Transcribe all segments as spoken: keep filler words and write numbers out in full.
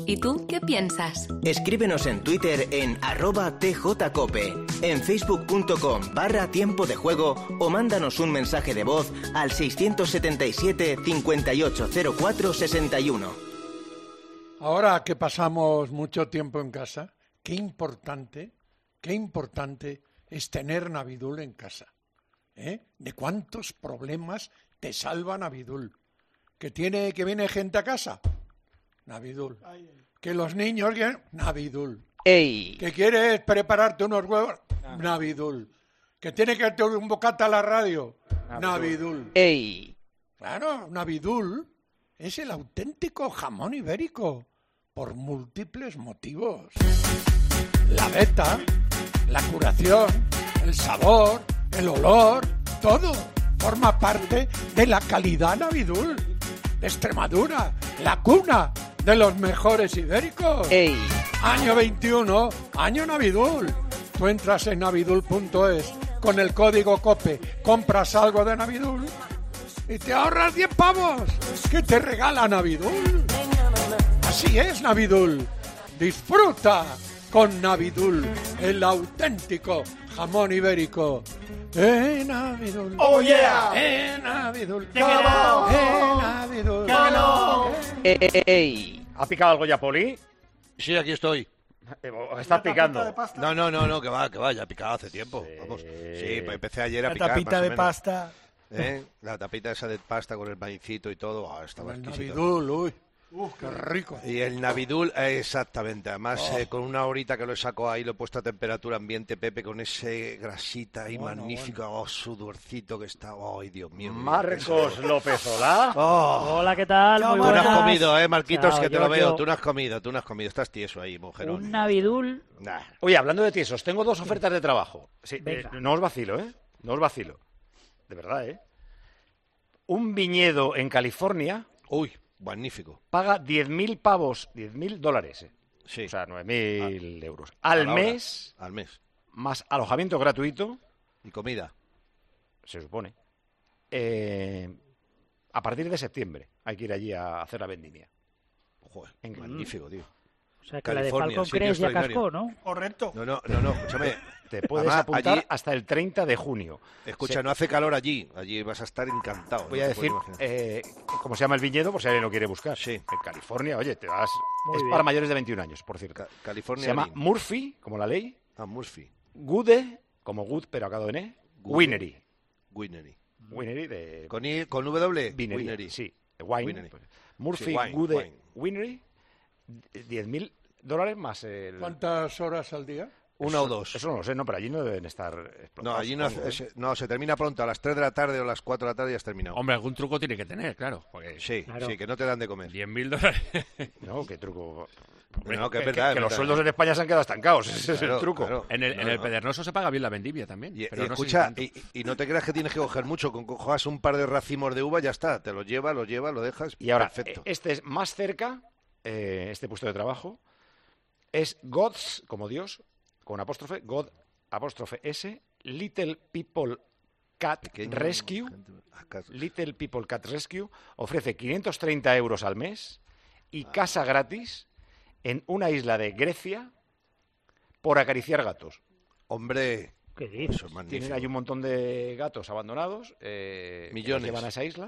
¿Y tú qué piensas? Escríbenos en Twitter en arroba tjcope, en facebook.com barra tiempo de juego o mándanos un mensaje de voz al seiscientos setenta y siete, cincuenta y ocho cero cuatro, sesenta y uno. Ahora que pasamos mucho tiempo en casa, qué importante, qué importante es tener Navidul en casa. ¿Eh? ¿De cuántos problemas te salva Navidul? ¿Que tiene, que viene gente a casa? Navidul. ¿Que los niños quieren? Navidul. Ey. ¿Que quieres prepararte unos huevos? Navidul. ¿Que tiene que tener un bocata a la radio? Navidul. Ey. Claro, Navidul es el auténtico jamón ibérico por múltiples motivos. La beta, la curación, el sabor, el olor, todo forma parte de la calidad Navidul de Extremadura, la cuna de los mejores ibéricos. Ey. Año veintiuno, año Navidul. Tú entras en navidul punto es con el código COPE, compras algo de Navidul y te ahorras diez pavos que te regala Navidul. Así es, Navidul. Disfruta con Navidul, el auténtico jamón ibérico. ¡Eh, Navidul! ¡Oh, yeah! ¡Eh, Navidul! ¡Come on! ¡Eh, Navidul! ¡Come on! Ey, ey, ey. ¿Ha picado algo ya, Poli? Sí, aquí estoy. Eh, ¿Estás picando? No, no, no, no, que va, que va, ya he picado hace tiempo. Sí. Vamos. Sí, pues empecé ayer a La picar. tapita más o de menos. pasta. ¿Eh? La tapita esa de pasta con el maicito y todo. Oh, estaba El exquisito. Navidul, uy. Uf, qué rico. Y el Navidul, eh, exactamente. Además, Oh. eh, con una horita que lo saco ahí, lo he puesto a temperatura ambiente, Pepe, con ese grasita ahí Bueno, magnífico, oh, sudorcito que está. ¡Ay, Dios mío! Marcos López Olá. Oh. Hola, ¿qué tal? Chao, Muy Tú no buenas. has comido, ¿eh, Marquitos? Chao, que te yo- lo veo. yo- Tú no has comido, tú no has comido. Estás tieso ahí, mujerón. Un Navidul. Nah. Oye, hablando de tiesos, tengo dos ofertas de trabajo. Sí, Venga. eh, no os vacilo, ¿eh? No os vacilo. De verdad, ¿eh? Un viñedo en California Uy, magnífico. paga diez mil pavos, diez mil dólares, ¿eh? Sí. O sea, nueve mil euros. A Al la hora. mes, Al mes. más alojamiento gratuito, Y comida. se supone. Eh, a partir de septiembre hay que ir allí a hacer la vendimia. Joder, En- magnífico, tío. O sea, que la de California, Falcon sitio Crest ya extraordinario. cascó, ¿no? Correcto. No, no, no, no, escúchame. Te puedes Además, apuntar allí- hasta el treinta de junio. Escucha, Sí. no hace calor allí. Allí vas a estar encantado. Voy no a te decir puedes imaginar. eh, cómo se llama el viñedo, por si alguien lo quiere buscar. Sí. En California, oye, te vas... Muy es bien. para mayores de veintiún años, por cierto. Ca- California. Se llama Green. Murphy, como la ley. Ah, Murphy. Gude, como good, pero acabado en E. Gude. Winery. Winery. Winery de... ¿Con, I, con W? Vinería, Winery. sí. De wine. Winery. Pues, Murphy, Sí, wine, Gude, wine. Winery. diez mil dólares más el... ¿Cuántas horas al día? Una o dos. Eso no lo sé, no, pero allí no deben estar explotados. No, allí no, supongo, ¿eh? es- no, se termina pronto. A las tres de la tarde o a las cuatro de la tarde ya has terminado. Hombre, algún truco tiene que tener, claro. Porque Sí, Claro. sí, que no te dan de comer. diez mil dólares. No, qué truco. No, que es que, verdad, que es los verdad. sueldos en España se han quedado estancados, ese es Claro, el truco. claro. En el, No, en el no. Pedernoso se paga bien la vendimia también. Y, pero y no sé si escucha, tanto. y, y no te creas que tienes que coger mucho. Con cojas un par de racimos de uva, ya está. Te los llevas, los llevas, lo dejas. Y ahora, perfecto. eh, este es más cerca, eh, este puesto de trabajo, es God's, como Dios, con apóstrofe, God, apóstrofe S, Little People Cat Pequeño, Rescue, Ah, cat- Little People Cat Rescue, ofrece quinientos treinta euros al mes y Ah. casa gratis en una isla de Grecia por acariciar gatos. Hombre, ¿Qué dices? eso es magnífico. Tienen ahí un montón de gatos abandonados, eh, que los Millones. llevan a esa isla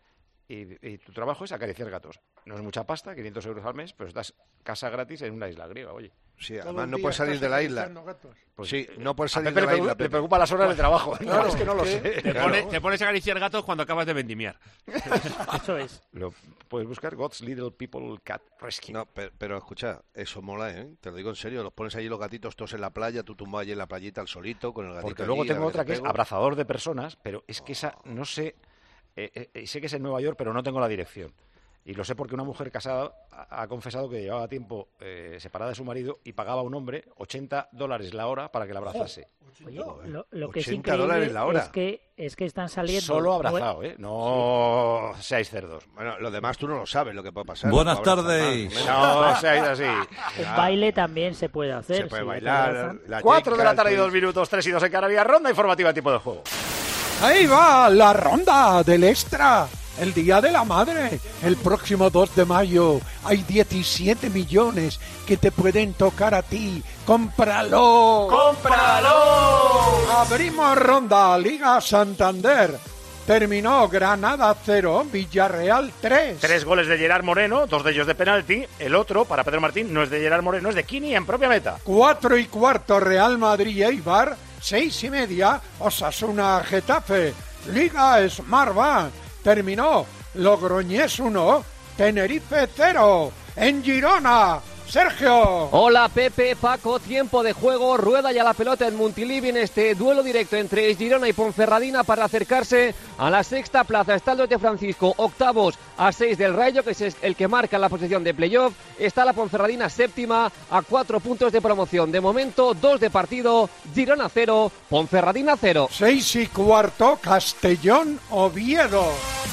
y, y tu trabajo es acariciar gatos. No es mucha pasta, quinientos euros al mes, pero estás casa gratis en una isla griega, oye. Sí, Todo además el no día puedes salir estás de la isla. acariciando gatos. Pues, Sí, eh, no puedes a salir Pepe de le, la pregu- isla, le Pepe. preocupa las horas de trabajo. Claro, no, es que no lo ¿qué? sé. Te, Claro. pone- te pones a acariciar gatos cuando acabas de vendimiar. Eso es. Lo puedes buscar God's Little People Cat Rescue. No, pero, pero escucha, eso mola, ¿eh? Te lo digo en serio. Los pones allí los gatitos todos en la playa, tú tumbado allí en la playita al solito con el gatito. Porque luego allí, a tengo ver otra qué que es pego. abrazador de personas, pero es que esa no sé, eh, eh, sé que es en Nueva York, pero no tengo la dirección. Y lo sé porque una mujer casada ha ha confesado que llevaba tiempo eh, separada de su marido y pagaba a un hombre ochenta dólares la hora para que la abrazase. Oye, lo, lo que es ochenta dólares increíble la hora. es que, es que están saliendo... Solo nue- abrazado, ¿eh? No seáis cerdos. Bueno, lo demás tú no lo sabes lo que puede pasar. Buenas No abrazas tardes. más, No seáis así. Un baile también se puede hacer. Se puede si bailar. te abrazan. la Cuatro de la yenca, tarde y el dos minutos, tres y dos en Canarias. Ronda informativa tipo de juego. Ahí va la ronda del extra el Día de la Madre. El próximo dos de mayo hay diecisiete millones que te pueden tocar a ti. ¡Cómpralo! ¡Cómpralo! Abrimos ronda Liga Santander. Terminó Granada cero, Villarreal tres. Tres goles de Gerard Moreno, dos de ellos de penalti. El otro, para Pedro Martín, no es de Gerard Moreno, es de Kini en propia meta. Cuatro y cuarto Real Madrid Eibar. Seis y media Osasuna Getafe. Liga Smartbank. Terminó Logroñés uno, Tenerife cero. En Girona, Sergio. Hola Pepe, Paco, tiempo de juego, rueda ya la pelota en Montilivi en este duelo directo entre Girona y Ponferradina para acercarse a la sexta plaza. Está el dos de Francisco, octavos a seis del Rayo, que es el que marca la posición de playoff. Está la Ponferradina séptima a cuatro puntos de promoción. De momento, dos de partido, Girona cero, Ponferradina cero. Seis y cuarto, Castellón Oviedo.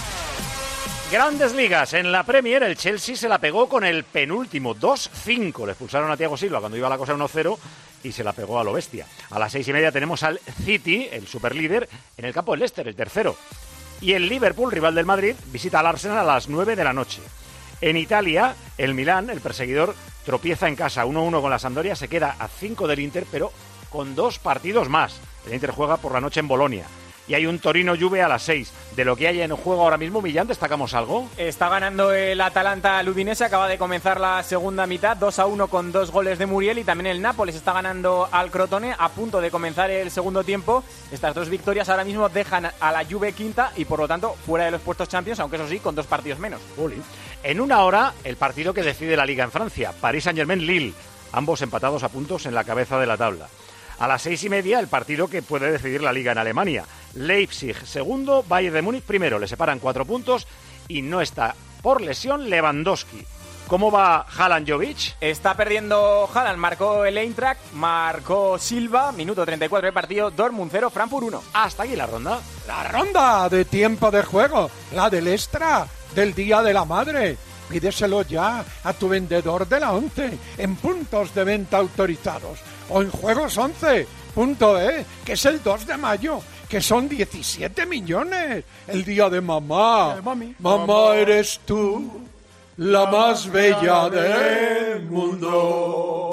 Grandes ligas. En la Premier el Chelsea se la pegó con el penúltimo, dos cinco. Le expulsaron a Thiago Silva cuando iba la cosa uno cero y se la pegó a lo bestia. A las seis y media tenemos al City, el superlíder, en el campo del Leicester, el tercero. Y el Liverpool, rival del Madrid, visita al Arsenal a las nueve de la noche. En Italia, el Milán, el perseguidor, tropieza en casa uno uno con la Sampdoria, se queda a cinco del Inter, pero con dos partidos más. El Inter juega por la noche en Bolonia. Y hay un Torino-Juve a las seis. De lo que hay en juego ahora mismo, Millán, ¿destacamos algo? Está ganando el Atalanta al Udinese, acaba de comenzar la segunda mitad, dos a uno con dos goles de Muriel, y también el Nápoles está ganando al Crotone, a punto de comenzar el segundo tiempo. Estas dos victorias ahora mismo dejan a la Juve quinta y por lo tanto fuera de los puestos Champions, aunque eso sí, con dos partidos menos. Uli. En una hora, el partido que decide la Liga en Francia, Paris Saint-Germain-Lille, ambos empatados a puntos en la cabeza de la tabla. A las seis y media, el partido que puede decidir la Liga en Alemania. Leipzig segundo, Bayern de Múnich primero. Le separan cuatro puntos y no está por lesión Lewandowski. ¿Cómo va Haaland-Jovic? Está perdiendo Haaland, marcó el Eintracht, marcó Silva, minuto treinta y cuatro de partido, Dortmund cero, Frankfurt uno. Hasta aquí la ronda. La ronda de tiempo de juego, la del extra, del Día de la Madre. Pídeselo ya a tu vendedor de la ONCE en puntos de venta autorizados o en Juegos once punto e, que es el dos de mayo, que son diecisiete millones. El día de mamá. Eh, mami. Mamá, mamá, eres tú, la más bella del mundo.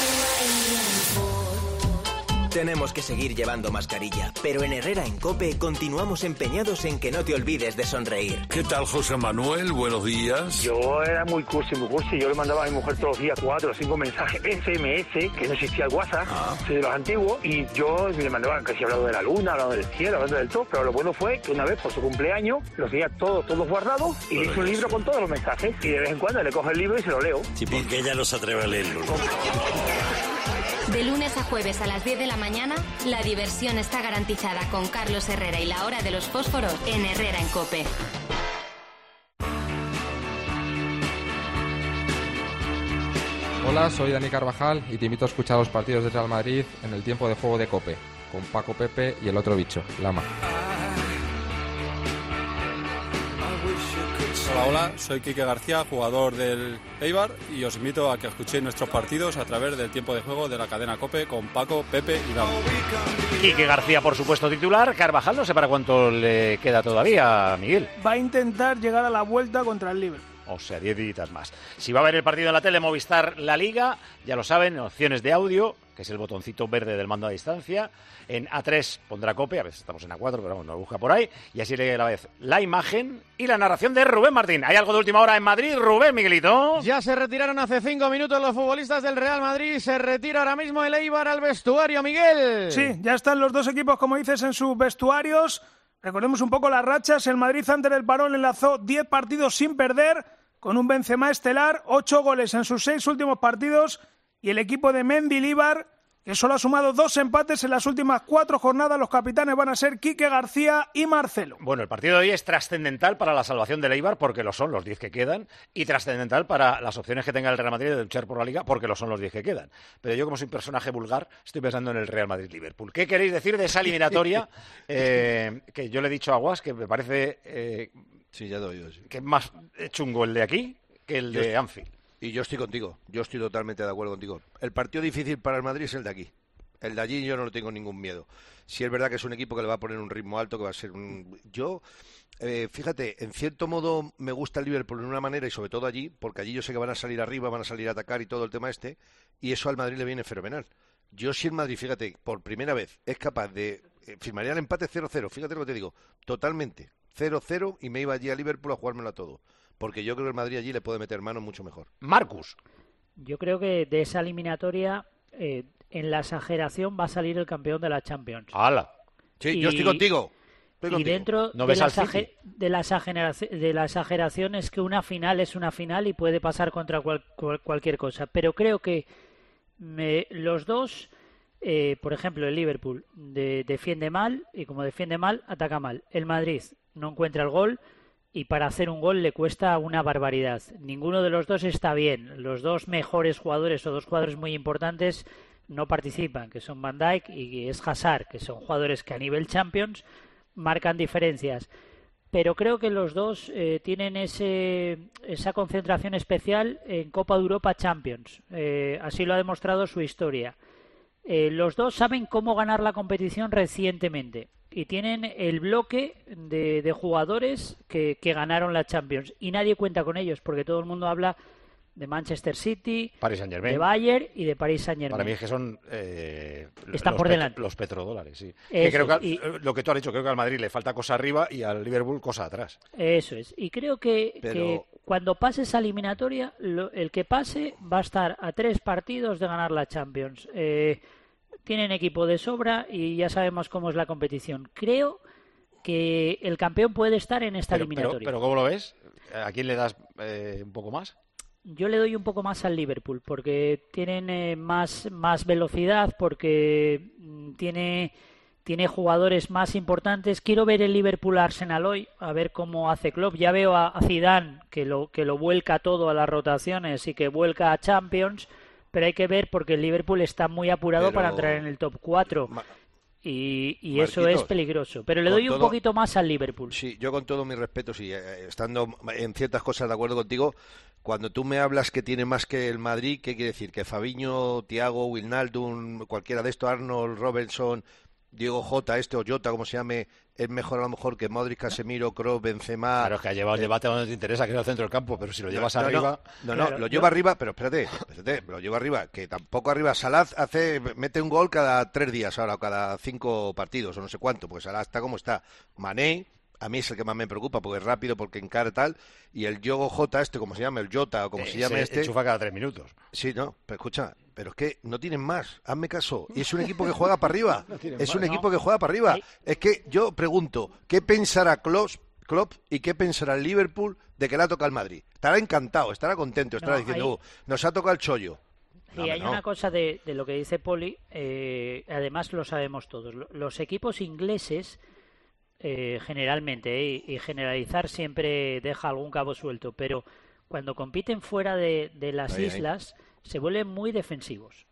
Tenemos que seguir llevando mascarilla, pero en Herrera en COPE continuamos empeñados en que no te olvides de sonreír. ¿Qué tal, José Manuel? Buenos días. Yo era muy cursi, muy cursi. Yo le mandaba a mi mujer todos los días cuatro o cinco mensajes S M S, que no existía el WhatsApp, ah. soy de los antiguos, y yo le mandaba que si hablando de la luna, hablando del cielo, hablando del todo, pero lo bueno fue que una vez por su cumpleaños los tenía todos, todos guardados y le hice un libro con todos los mensajes y de vez en cuando le cojo el libro y se lo leo. Sí, porque ella no se atreve a leerlo. De lunes a jueves a las diez de la mañana, la diversión está garantizada con Carlos Herrera y la hora de los fósforos en Herrera en COPE. Hola, soy Dani Carvajal y te invito a escuchar los partidos de Real Madrid en el tiempo de juego de COPE, con Paco Pepe y el otro bicho, Lama. Hola, hola, soy Quique García, jugador del Eibar, y os invito a que escuchéis nuestros partidos a través del tiempo de juego de la cadena COPE con Paco, Pepe y Dama. Quique García, por supuesto, titular. Carvajal, no sé para cuánto le queda todavía, Miguel. Va a intentar llegar a la vuelta contra el Liverpool. O sea, diez días más. Si va a ver el partido en la tele, Movistar La Liga, ya lo saben, opciones de audio, que es el botoncito verde del mando a distancia. En A tres pondrá COPE, a veces estamos en A cuatro, pero vamos, nos busca por ahí. Y así le a la vez la imagen y la narración de Rubén Martín. ¿Hay algo de última hora en Madrid? Rubén, Miguelito. Ya se retiraron hace cinco minutos los futbolistas del Real Madrid. Se retira ahora mismo el Eibar al vestuario, Miguel. Sí, ya están los dos equipos, como dices, en sus vestuarios. Recordemos un poco las rachas. El Madrid, antes del parón, enlazó diez partidos sin perder, con un Benzema estelar, ocho goles en sus seis últimos partidos, y el equipo de Mendilibar, que solo ha sumado dos empates en las últimas cuatro jornadas. Los capitanes van a ser Quique García y Marcelo. Bueno, el partido de hoy es trascendental para la salvación del Eibar, porque lo son los diez que quedan, y trascendental para las opciones que tenga el Real Madrid de luchar por la Liga, porque lo son los diez que quedan. Pero yo, como soy un personaje vulgar, estoy pensando en el Real Madrid-Liverpool. ¿Qué queréis decir de esa eliminatoria? eh, que yo le he dicho a Guas que me parece eh, sí, ya doy yo, sí. que es más chungo el de aquí que el de Anfield. Y yo estoy contigo, yo estoy totalmente de acuerdo contigo. El partido difícil para el Madrid es el de aquí. El de allí yo no le tengo ningún miedo. Si es verdad que es un equipo que le va a poner un ritmo alto, que va a ser un... Yo, eh, fíjate, en cierto modo me gusta el Liverpool en una manera, y sobre todo allí, porque allí yo sé que van a salir arriba, van a salir a atacar y todo el tema este, y eso al Madrid le viene fenomenal. Yo si el Madrid, fíjate, por primera vez es capaz de... Eh, firmaría el empate cero cero, fíjate lo que te digo, totalmente, cero cero, y me iba allí a Liverpool a jugármelo a todo. Porque yo creo que el Madrid allí le puede meter mano mucho mejor. Marcus. Yo creo que de esa eliminatoria, eh, en la exageración, va a salir el campeón de la Champions. ¡Hala! Sí, y, yo estoy contigo. Estoy y contigo. dentro ¿No de, ves la al exager- City? de, la exageración, de la exageración es que una final es una final y puede pasar contra cual, cual, cualquier cosa. Pero creo que me, los dos, eh, por ejemplo, el Liverpool de, defiende mal y como defiende mal, ataca mal. El Madrid no encuentra el gol y para hacer un gol le cuesta una barbaridad. Ninguno de los dos está bien. Los dos mejores jugadores o dos jugadores muy importantes no participan, que son Van Dijk y es Hazard, que son jugadores que a nivel Champions marcan diferencias. Pero creo que los dos eh, tienen ese, esa concentración especial en Copa de Europa Champions. Eh, así lo ha demostrado su historia. Eh, los dos saben cómo ganar la competición recientemente y tienen el bloque de, de jugadores que, que ganaron la Champions y nadie cuenta con ellos porque todo el mundo habla de Manchester City, Paris Saint-Germain. de Bayern y de Paris Saint-Germain. Para mí es que son eh, Están los por petro- delante. los petrodólares, sí. Eso Que creo que es, al- y- lo que tú has dicho, creo que al Madrid le falta cosa arriba y al Liverpool cosa atrás. Eso es. Y creo que, Pero- que cuando pase esa eliminatoria, lo- el que pase va a estar a tres partidos de ganar la Champions. Eh, tienen equipo de sobra y ya sabemos cómo es la competición. Creo que el campeón puede estar en esta Pero, pero, eliminatoria. pero ¿cómo lo ves? ¿A quién le das eh, un poco más? Yo le doy un poco más al Liverpool porque tienen eh, más, más velocidad, porque mm, tiene, tiene jugadores más importantes. Quiero ver el Liverpool-Arsenal hoy, a ver cómo hace Klopp. Ya veo a, a Zidane que lo, que lo vuelca todo a las rotaciones y que vuelca a Champions, pero hay que ver porque el Liverpool está muy apurado Pero- para entrar en el top cuatro. Y, y eso Marquitos, es peligroso. Pero le con doy un todo- poquito más al Liverpool. Sí, yo con todo mi respeto, sí, eh, estando en ciertas cosas de acuerdo contigo, cuando tú me hablas que tiene más que el Madrid, ¿qué quiere decir? Que Fabinho, Thiago, Wijnaldum, cualquiera de estos, Arnold, Robertson, Diego Jota, este o Jota, como se llame, es mejor a lo mejor que Modric, Casemiro, Kroos, Benzema. Claro, es que ha llevado el debate a donde te interesa, que es el centro del campo, pero si lo llevas No, no, arriba... No, no, lo lleva arriba, pero espérate, espérate, lo lleva arriba, que tampoco arriba. Salah hace, mete un gol cada tres días ahora, o cada cinco partidos, o no sé cuánto, porque Salah está como está. Mané, a mí es el que más me preocupa, porque es rápido, porque encara tal, y el Diogo Jota, este, como se llama, el Jota, o como Eh, se llame se este... enchufa cada tres minutos. Sí, no, pero escucha, pero es que no tienen más, hazme caso, y es un equipo que juega para arriba, No tienen es más, un no. equipo que juega para arriba. Es que yo pregunto, ¿qué pensará Klopp, Klopp y qué pensará el Liverpool de que le ha tocado al Madrid? Estará encantado, estará contento, estará No, diciendo, ahí- "Uh, nos ha tocado el chollo". Sí, No, hay no. una cosa de, de lo que dice Poli, eh, además lo sabemos todos. Lo- Los equipos ingleses, eh, generalmente, eh, y generalizar siempre deja algún cabo suelto, pero cuando compiten fuera de, de las Ahí, ahí. islas se vuelven muy defensivos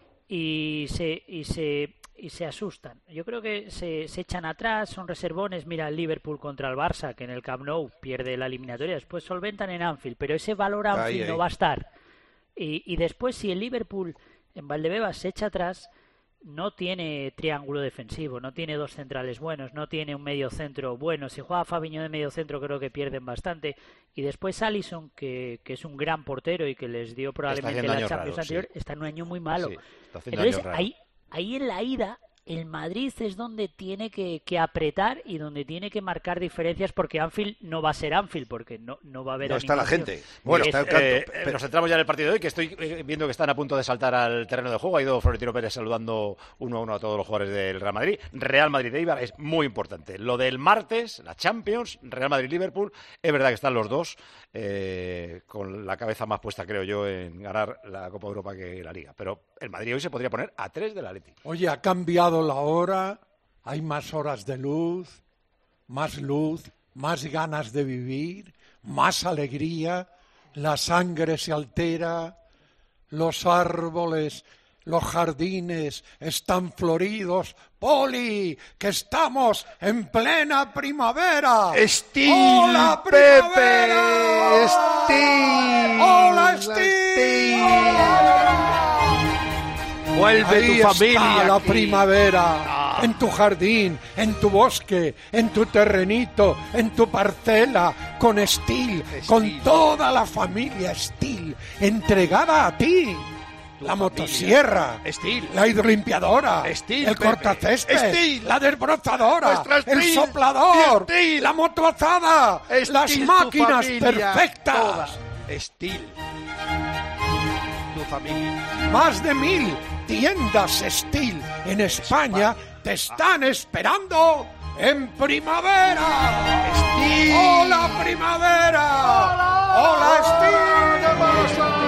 y se, y se, y se asustan. Yo creo que se, se echan atrás, son reservones. Mira el Liverpool contra el Barça, que en el Camp Nou pierde la eliminatoria, después solventan en Anfield, pero ese valor Ahí, Anfield ahí. no va a estar. Y, y después, si el Liverpool en Valdebebas se echa atrás, no tiene triángulo defensivo, no tiene dos centrales buenos, no tiene un medio centro bueno. Si juega Fabinho de medio centro, creo que pierden bastante. Y después Alisson, que, que es un gran portero y que les dio probablemente haciendo la años Champions raros, anterior, sí. está en un año muy malo. Sí, está haciendo Entonces, años raros. ahí, ahí en la ida, el Madrid es donde tiene que, que apretar y donde tiene que marcar diferencias, porque Anfield no va a ser Anfield, porque no, no va a haber No a está la ningún tío. gente. Bueno, Es- está el canto, Eh, pero- nos centramos ya en el partido de hoy, que estoy eh, viendo que están a punto de saltar al terreno de juego. Ha ido Florentino Pérez saludando uno a uno a todos los jugadores del Real Madrid. Real Madrid-Eibar es muy importante. Lo del martes, la Champions, Real Madrid-Liverpool, es verdad que están los dos eh, con la cabeza más puesta, creo yo, en ganar la Copa de Europa que la Liga. Pero el Madrid hoy se podría poner a tres del Atlético. Oye, ha cambiado la hora, hay más horas de luz, más luz, más ganas de vivir, más alegría, la sangre se altera, los árboles, los jardines están floridos. ¡Poli! ¡Que estamos en plena primavera! ¡Estil, ¡Hola, primavera! Pepe! ¡Estil! ¡Hola, Estil! Vuelve Ahí tu está familia la aquí. primavera. Ah. En tu jardín, en tu bosque, en tu terrenito, en tu parcela, con Steel, con toda la familia Steel, entregada a ti. La motosierra, Steel. la hidrolimpiadora, Steel, el Pepe. cortacésped, Steel. la desbrozadora, Nuestra el Steel. soplador, Steel. la motoazada, Steel, las tu máquinas familia, perfectas. toda. Steel. Tu familia. Más de mil tiendas Steel en España te están esperando en primavera. Steel. ¡Hola, primavera! ¡Hola, ¡Hola Steel!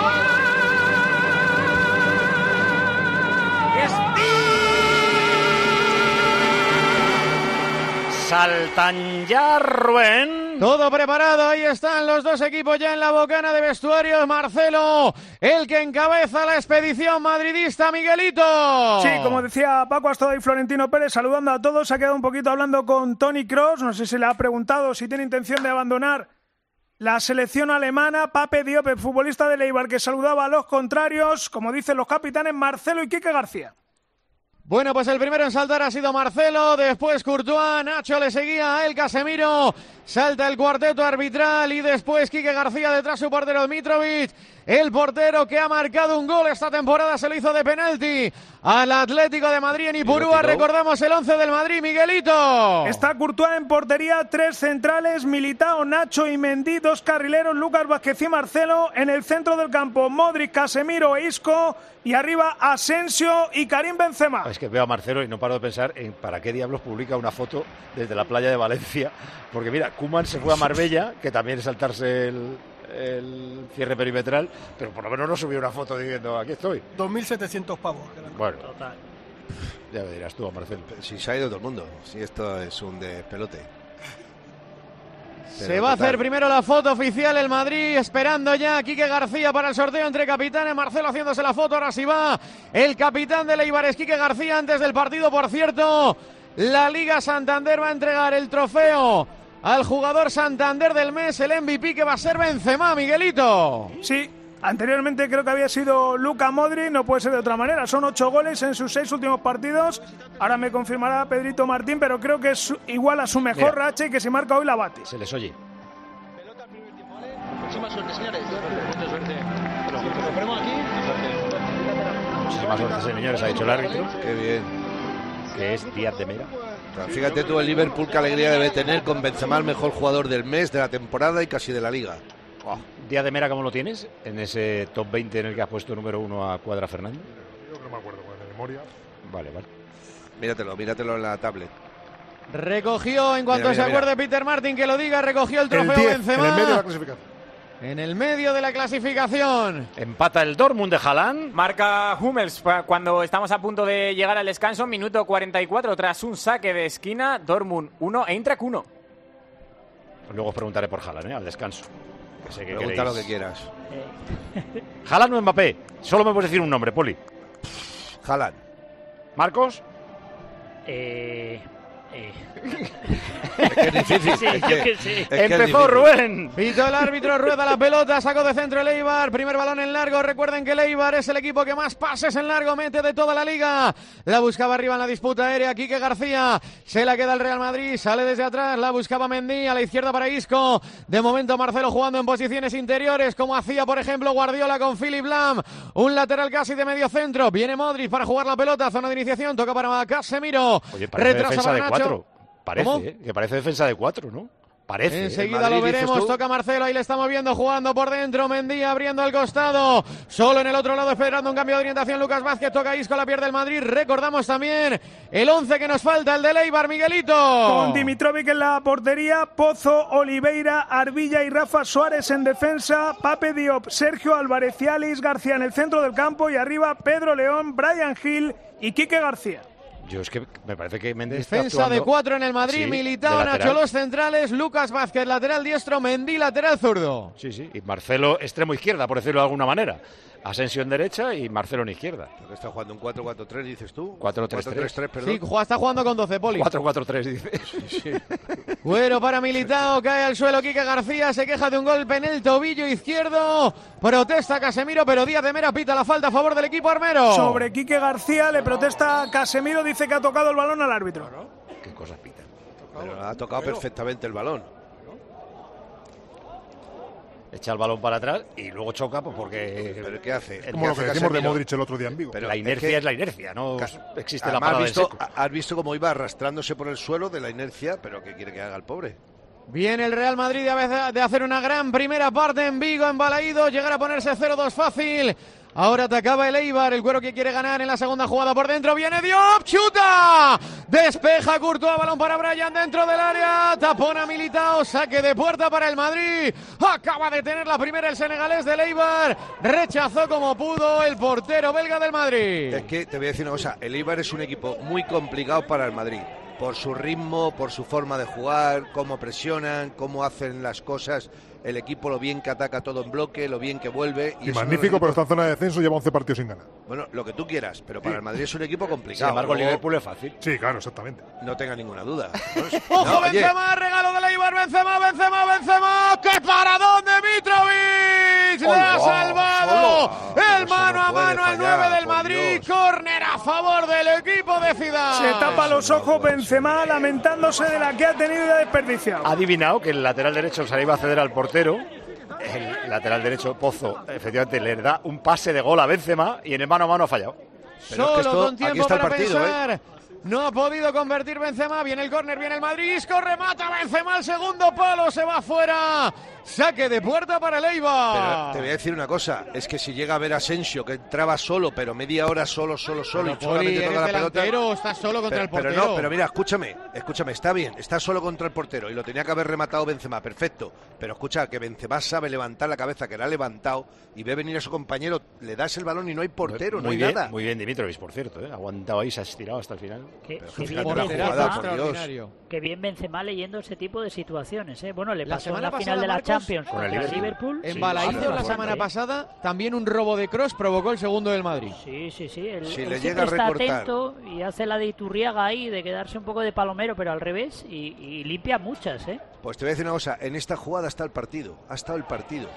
Saltan ya, Rubén. Todo preparado, ahí están los dos equipos ya en la bocana de vestuarios. Marcelo, el que encabeza la expedición madridista, Miguelito. Sí, como decía Paco Astado y Florentino Pérez, saludando a todos, se ha quedado un poquito hablando con Toni Kroos, no sé si le ha preguntado si tiene intención de abandonar la selección alemana. Pape Diop, el futbolista del Eibar, que saludaba a los contrarios, como dicen los capitanes Marcelo y Quique García. Bueno, pues el primero en saltar ha sido Marcelo, después Courtois, Nacho le seguía a él, Casemiro, salta el cuarteto arbitral y después Quique García detrás su portero Mitrovic, el portero que ha marcado un gol esta temporada, se lo hizo de penalti al Atlético de Madrid en Ipurúa. Recordamos el once del Madrid, Miguelito. Está Courtois en portería, tres centrales, Militao, Nacho y Mendy, dos carrileros, Lucas Vázquez y Marcelo. En el centro del campo, Modric, Casemiro e Isco, y arriba Asensio y Karim Benzema. Es que veo a Marcelo y no paro de pensar en para qué diablos publica una foto desde la playa de Valencia, porque mira, Koeman se fue a Marbella, que también es saltarse el, el cierre perimetral, pero por lo menos no subió una foto diciendo aquí estoy. dos mil setecientos pavos. Bueno, ya me dirás tú, Marcelo. Si se ha ido todo el mundo, si esto es un despelote. Se va a hacer primero la foto oficial el Madrid, esperando ya a Quique García para el sorteo entre capitanes. Marcelo haciéndose la foto, ahora sí va el capitán de Eibar, es Quique García. Antes del partido, por cierto, la Liga Santander va a entregar el trofeo al jugador Santander del mes, el M V P, que va a ser Benzema, Miguelito. Sí, anteriormente creo que había sido Luka Modric, no puede ser de otra manera. Son ocho goles en sus seis últimos partidos. Ahora me confirmará Pedrito Martín, pero creo que es igual a su mejor Mira. racha y que si marca hoy la bate. Se les oye. Muchísima suerte, señores. Mucha suerte. Nos vemos aquí. Muchísima suerte, señores, ha dicho el árbitro. Qué bien. Que es Díaz de Mera. Fíjate tú el Liverpool, qué alegría debe tener con Benzema, el mejor jugador del mes, de la temporada y casi de la liga. Oh, Díaz de Mera, ¿cómo lo tienes? En ese top veinte en el que has puesto número uno a Cuadra Fernández. Yo no me acuerdo, pues, de memoria. Vale, vale. Míratelo, míratelo en la tablet. Recogió, en cuanto Mira, mira, se mira. acuerde Peter Martin, que lo diga, recogió el El trofeo diez, Benzema. en el medio de la clasificación. En el medio de la clasificación. Empata el Dortmund de Haaland. Marca Hummels cuando estamos a punto de llegar al descanso, minuto cuarenta y cuatro, tras un saque de esquina. Dortmund uno, Eintracht uno. Luego os preguntaré por Haaland, ¿eh? Al descanso. Que sé que Pregunta queréis. lo que quieras. Haaland o Mbappé. Solo me puedes decir un nombre, Poli. Haaland. ¿Marcos? Eh... Eh. Es que es difícil. Sí, es yo que- que sí. es que es Empezó difícil. Rubén. Pito el árbitro, rueda la pelota, sacó de centro el Eibar, primer balón en largo. Recuerden que el Eibar es el equipo que más pases en largo mete de toda la liga. La buscaba arriba en la disputa aérea Quique García, se la queda el Real Madrid, sale desde atrás, la buscaba Mendy, a la izquierda para Isco. De momento Marcelo jugando en posiciones interiores, como hacía por ejemplo Guardiola con Philipp Lahm. Un lateral casi de medio centro, viene Modric para jugar la pelota, zona de iniciación, toca para Casemiro. Oye, parece Retrasa defensa para de Nacho. cuatro. Parece, ¿Cómo? ¿eh? Que parece defensa de cuatro, ¿no? Parece. Enseguida ¿eh? lo Madrid, veremos, dices tú. toca Marcelo, ahí le estamos viendo jugando por dentro, Mendy abriendo al costado, solo en el otro lado esperando un cambio de orientación, Lucas Vázquez toca Isco, la pierde el Madrid. Recordamos también el once que nos falta, el de Eibar, Miguelito. Con Dimitrovic en la portería, Pozo, Oliveira, Arbilla y Rafa Suárez en defensa, Pape Diop, Sergio Álvarez y Alex García en el centro del campo y arriba Pedro León, Brian Hill y Quique García. Yo es que me parece que Mendy está Defensa de actuando- cuatro en el Madrid, Sí, Militao, de Nacho lateral. los centrales, Lucas Vázquez lateral diestro, Mendy lateral zurdo. Sí, sí. Y Marcelo extremo izquierda, por decirlo de alguna manera. Asensio en derecha y Marcelo en izquierda. Lo que está jugando un cuatro cuatro tres, dices tú. cuatro tres tres, perdón. Sí, está jugando con doce, Poli. cuatro cuatro tres, dice. Sí, sí. Bueno, para Militao, cae al suelo Quique García, se queja de un golpe en el tobillo izquierdo. Protesta Casemiro, pero Díaz de Mera pita la falta a favor del equipo armero. Sobre Quique García le protesta Casemiro, dice que ha tocado el balón al árbitro. ¿Qué cosas pitan? Pero ha tocado perfectamente el balón. Echa el balón para atrás y luego choca, pues porque... ¿Pero qué hace? Como lo que decimos de Modric el otro día en Vigo. Pero la inercia es, que es la inercia, no existe la parada parada has visto, en seco. Has visto cómo iba arrastrándose por el suelo de la inercia, pero ¿qué quiere que haga el pobre? Viene el Real Madrid de hacer una gran primera parte en Vigo, en Balaído, llegar a ponerse cero dos fácil. Ahora atacaba el Eibar, el Cuero que quiere ganar en la segunda jugada por dentro. Viene Diop, chuta. Despeja Courtois, balón para Bryan dentro del área. Tapona Militao, saque de puerta para el Madrid. Acaba de tener la primera el senegalés del Eibar. Rechazó como pudo el portero belga del Madrid. Es que te voy a decir una cosa, el Eibar es un equipo muy complicado para el Madrid. Por su ritmo, por su forma de jugar, cómo presionan, cómo hacen las cosas. El equipo lo bien que ataca todo en bloque, lo bien que vuelve. Y, y magnífico, pero está en zona de descenso, lleva once partidos sin ganar. Bueno, lo que tú quieras, pero para sí. el Madrid es un equipo complicado. Sin embargo, el Luego, Liverpool es fácil. Sí, claro, exactamente. No tenga ninguna duda. ¡Ojo, no, Benzema! oye. ¡Regalo del Eibar! ¡Benzema, Benzema, Benzema! ¡Qué paradón de Mitrovic! ¡Le ha salvado! ¡El mano a mano al nueve del Madrid! ¡Córner a favor del equipo de Zidane! Se tapa los ojos Benzema lamentándose de la que ha tenido y ha desperdiciado. Ha adivinado que el lateral derecho se le iba a ceder al portero. El lateral derecho, Pozo, efectivamente le da un pase de gol a Benzema y en el mano a mano ha fallado. Pero Solo es que esto, con tiempo para partido, pensar. ¿eh? No ha podido convertir Benzema. Viene el córner, viene el Madrid. Isco remata Benzema al segundo palo. Se va fuera. Saque de puerta para el Eibar. Pero te voy a decir una cosa. Es que si llega a ver a Asensio, que entraba solo, pero media hora solo, solo, solo. Pero, y solamente toca la pelota. Está solo contra pero, el portero. Pero no, pero mira, escúchame. Escúchame, está bien. Está solo contra el portero. Y lo tenía que haber rematado Benzema. Perfecto. Pero escucha, que Benzema sabe levantar la cabeza, que la ha levantado. Y ve venir a su compañero. Le das el balón y no hay portero, muy no hay bien, nada. Muy bien, Dimitrovic, por cierto. ¿eh? Ha aguantado ahí, se ha estirado hasta el final. Que, pero que bien bien Benzema, jugada, por Dios. Que bien Benzema leyendo ese tipo de situaciones. ¿eh? Bueno, le La pasó en semana la final pasada, de la Marcos, Champions con el contra el Liverpool. Liverpool. En Sí, Balaído sí, la semana ¿eh? pasada también un robo de cross provocó el segundo del Madrid. Sí, sí, sí. Él, Si él le siempre llega a está recortar. atento y hace la de Iturriaga ahí, de quedarse un poco de palomero, pero al revés, y, y limpia muchas, ¿eh? Pues te voy a decir una cosa. En esta jugada está el partido. Ha estado el partido.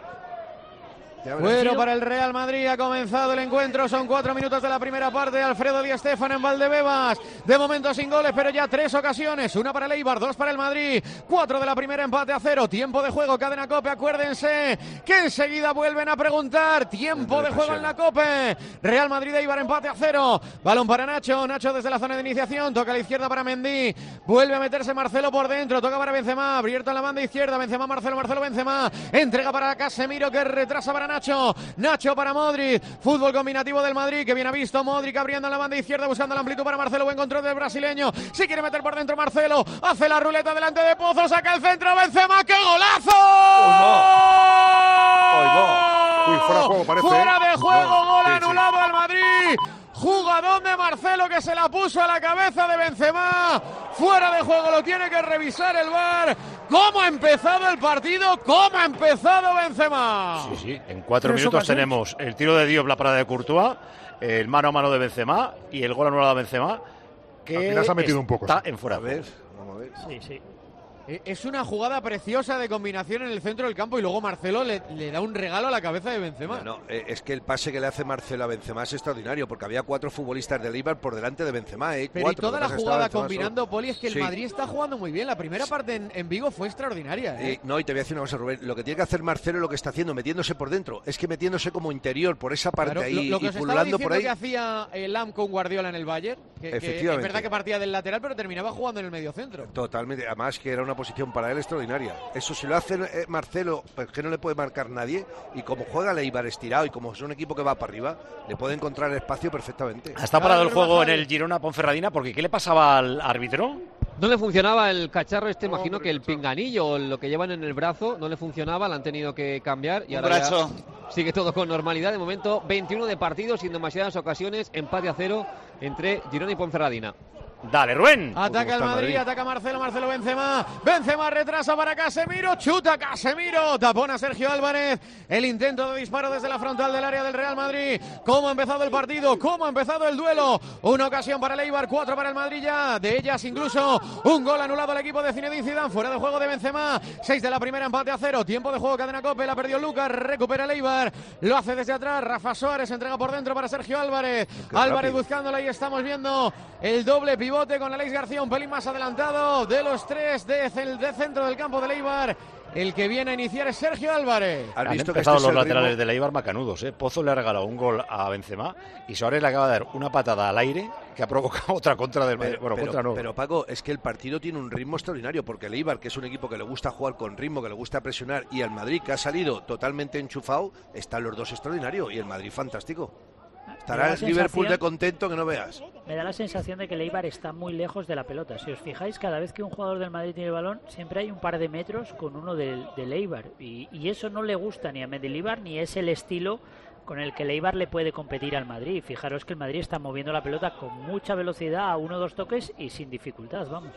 Ya verás. Bueno, para el Real Madrid ha comenzado el encuentro, son cuatro minutos de la primera parte. Alfredo Di Stéfano en Valdebebas, de momento sin goles, pero ya tres ocasiones, una para el Eibar, dos para el Madrid, cuatro de la primera, empate a cero, tiempo de juego, Cadena Cope, acuérdense que enseguida vuelven a preguntar, tiempo de juego en la Cope, Real Madrid Eibar, empate a cero, balón para Nacho, Nacho desde la zona de iniciación, toca a la izquierda para Mendy, vuelve a meterse Marcelo por dentro, toca para Benzema, abierto en la banda izquierda, Benzema, Marcelo, Marcelo, Benzema, entrega para Casemiro que retrasa para Nacho, Nacho para Modric, fútbol combinativo del Madrid que bien ha visto Modric abriendo en la banda izquierda buscando la amplitud para Marcelo, buen control del brasileño, si quiere meter por dentro Marcelo, hace la ruleta delante de Pozo, saca el centro Benzema, ¡qué golazo! Uy, fuera de juego parece. Fuera de juego, No, gol sí, anulado al Madrid. Jugadón de Marcelo que se la puso a la cabeza de Benzema. Fuera de juego, lo tiene que revisar el V A R. ¿Cómo ha empezado el partido? ¿Cómo ha empezado Benzema? Sí, sí. En cuatro minutos tenemos el tiro de Diop, la parada de Courtois, el mano a mano de Benzema y el gol anulado de Benzema. Que al final se ha metido un poco. Está Sí. en fuera. A ver, vamos a ver. Sí, sí. Es una jugada preciosa de combinación en el centro del campo y luego Marcelo le, le da un regalo a la cabeza de Benzema. No, no, eh, es que el pase que le hace Marcelo a Benzema es extraordinario porque había cuatro futbolistas del Eibar por delante de Benzema. Eh, Pero cuatro, y toda lo la que pasa es que jugada estaba Benzema combinando, solo. Poli, es que el Sí. Madrid está jugando muy bien. La primera parte en, en Vigo fue extraordinaria. ¿eh? Eh, no, y te voy a decir una cosa, Rubén. Lo que tiene que hacer Marcelo es lo que está haciendo, metiéndose por dentro. Es que metiéndose como interior por esa parte Claro, ahí lo, lo que y os estaba pululando diciendo por ahí. que hacía el Lam con Guardiola en el Bayern, que, que es Efectivamente. verdad que partía del lateral, pero terminaba jugando en el mediocentro. Totalmente, además que era una posición para él extraordinaria. Eso si lo hace eh, Marcelo, pues que no le puede marcar nadie, y como juega el Eibar estirado y como es un equipo que va para arriba, le puede encontrar espacio perfectamente. Está parado el juego en el Girona Ponferradina porque ¿qué le pasaba al árbitro? No le funcionaba el cacharro este, No, imagino hombre, que el cacharro. pinganillo o lo que llevan en el brazo no le funcionaba, lo han tenido que cambiar y Un ahora brazo. ya sigue todo con normalidad. De momento, veintiuno de partidos sin demasiadas ocasiones, empate a cero entre Girona y Ponferradina. Dale, Rubén. Ataca el Madrid, ataca Marcelo, Marcelo Benzema. Benzema retrasa para Casemiro, chuta Casemiro. Tapona Sergio Álvarez. El intento de disparo desde la frontal del área del Real Madrid. ¿Cómo ha empezado el partido? ¿Cómo ha empezado el duelo? Una ocasión para el Eibar, cuatro para el Madrid ya. De ellas incluso un gol anulado al equipo de Zinedine Zidane. Fuera de juego de Benzema. Seis de la primera, empate a cero. Tiempo de juego, Cadena Cope. La perdió Lucas. Recupera el Eibar. Lo hace desde atrás. Rafa Suárez entrega por dentro para Sergio Álvarez. Qué Álvarez rápido. Buscándola y estamos viendo el doble pivote con Alex García un pelín más adelantado de los tres de, de centro del campo del Eibar. El que viene a iniciar es Sergio Álvarez. Han visto empezado que este los laterales del Eibar macanudos, ¿eh? Pozo le ha regalado un gol a Benzema y Suárez le acaba de dar una patada al aire que ha provocado otra contra del Madrid. Bueno, pero, contra no. Pero Paco, es que el partido tiene un ritmo extraordinario porque el Eibar, que es un equipo que le gusta jugar con ritmo, que le gusta presionar, y el Madrid, que ha salido totalmente enchufado, están los dos extraordinarios y el Madrid fantástico. Estará el Liverpool de contento que no veas. Me da la sensación de que el Eibar está muy lejos de la pelota. Si os fijáis, cada vez que un jugador del Madrid tiene el balón, siempre hay un par de metros con uno del, del Eibar. Y, y eso no le gusta ni a Mendilibar, ni es el estilo con el que el Eibar le puede competir al Madrid. Fijaros que el Madrid está moviendo la pelota con mucha velocidad a uno o dos toques y sin dificultad, vamos.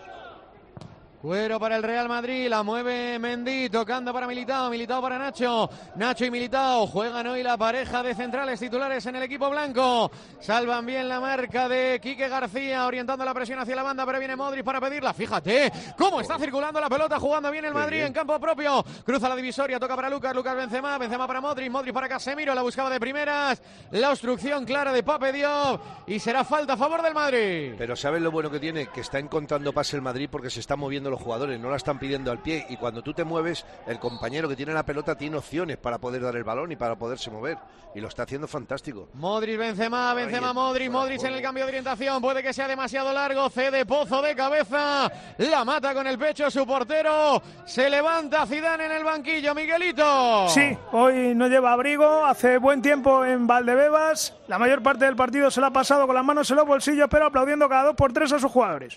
Cuero para el Real Madrid, la mueve Mendy, tocando para Militao, Militao para Nacho, Nacho y Militao juegan hoy la pareja de centrales titulares en el equipo blanco, salvan bien la marca de Quique García, orientando la presión hacia la banda, pero viene Modric para pedirla, fíjate cómo está circulando la pelota, jugando bien el Madrid en campo propio, cruza la divisoria, toca para Lucas, Lucas Benzema, Benzema para Modric, Modric para Casemiro, la buscaba de primeras, la obstrucción clara de Pape Diop y será falta a favor del Madrid. Pero ¿sabes lo bueno que tiene? Que está encontrando pase el Madrid porque se está moviendo los jugadores, no la están pidiendo al pie, y cuando tú te mueves, el compañero que tiene la pelota tiene opciones para poder dar el balón y para poderse mover, y lo está haciendo fantástico. Modric, Benzema, Benzema, Modric, Modric en el cambio de orientación, puede que sea demasiado largo, cede Pozo de cabeza, la mata con el pecho su portero, se levanta Zidane en el banquillo, Miguelito. Sí, hoy no lleva abrigo, hace buen tiempo en Valdebebas, la mayor parte del partido se la ha pasado con las manos en los bolsillos, pero aplaudiendo cada dos por tres a sus jugadores.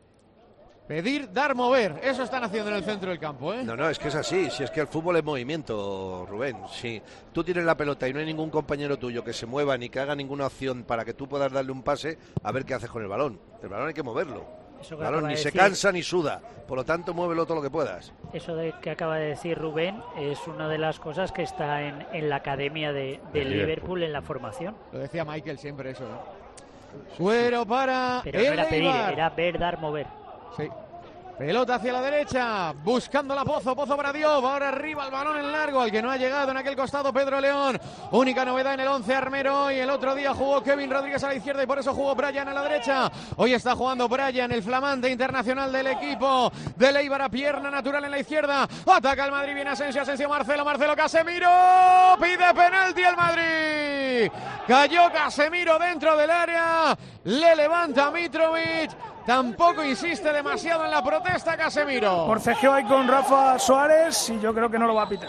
Pedir, dar, mover. Eso están haciendo en el centro del campo, ¿eh? No, no, es que es así. Si es que el fútbol es movimiento, Rubén. Si tú tienes la pelota y no hay ningún compañero tuyo que se mueva ni que haga ninguna opción para que tú puedas darle un pase, a ver qué haces con el balón. El balón hay que moverlo. Eso el balón ni se cansa ni suda. Por lo tanto, muévelo todo lo que puedas. Eso de que acaba de decir Rubén es una de las cosas que está en, en la academia de, de Liverpool, Liverpool en la formación. Lo decía Michael siempre eso, ¿eh? Suero para Pero no era pedir, era ver, dar, mover. Sí. Pelota hacia la derecha, buscando la Pozo, Pozo para Diop, ahora arriba el balón en largo, al que no ha llegado en aquel costado Pedro León, única novedad en el once Armero, y el otro día jugó Kevin Rodríguez a la izquierda y por eso jugó Brian a la derecha, hoy está jugando Brian, el flamante internacional del equipo de Eibar, a pierna natural en la izquierda, ataca el Madrid, viene Asensio, Asensio, Marcelo, Marcelo, Casemiro, pide penalti el Madrid, cayó Casemiro dentro del área, le levanta Mitrovic. Tampoco insiste demasiado en la protesta Casemiro. Forcejeo ahí con Rafa Suárez y yo creo que no lo va a pitar.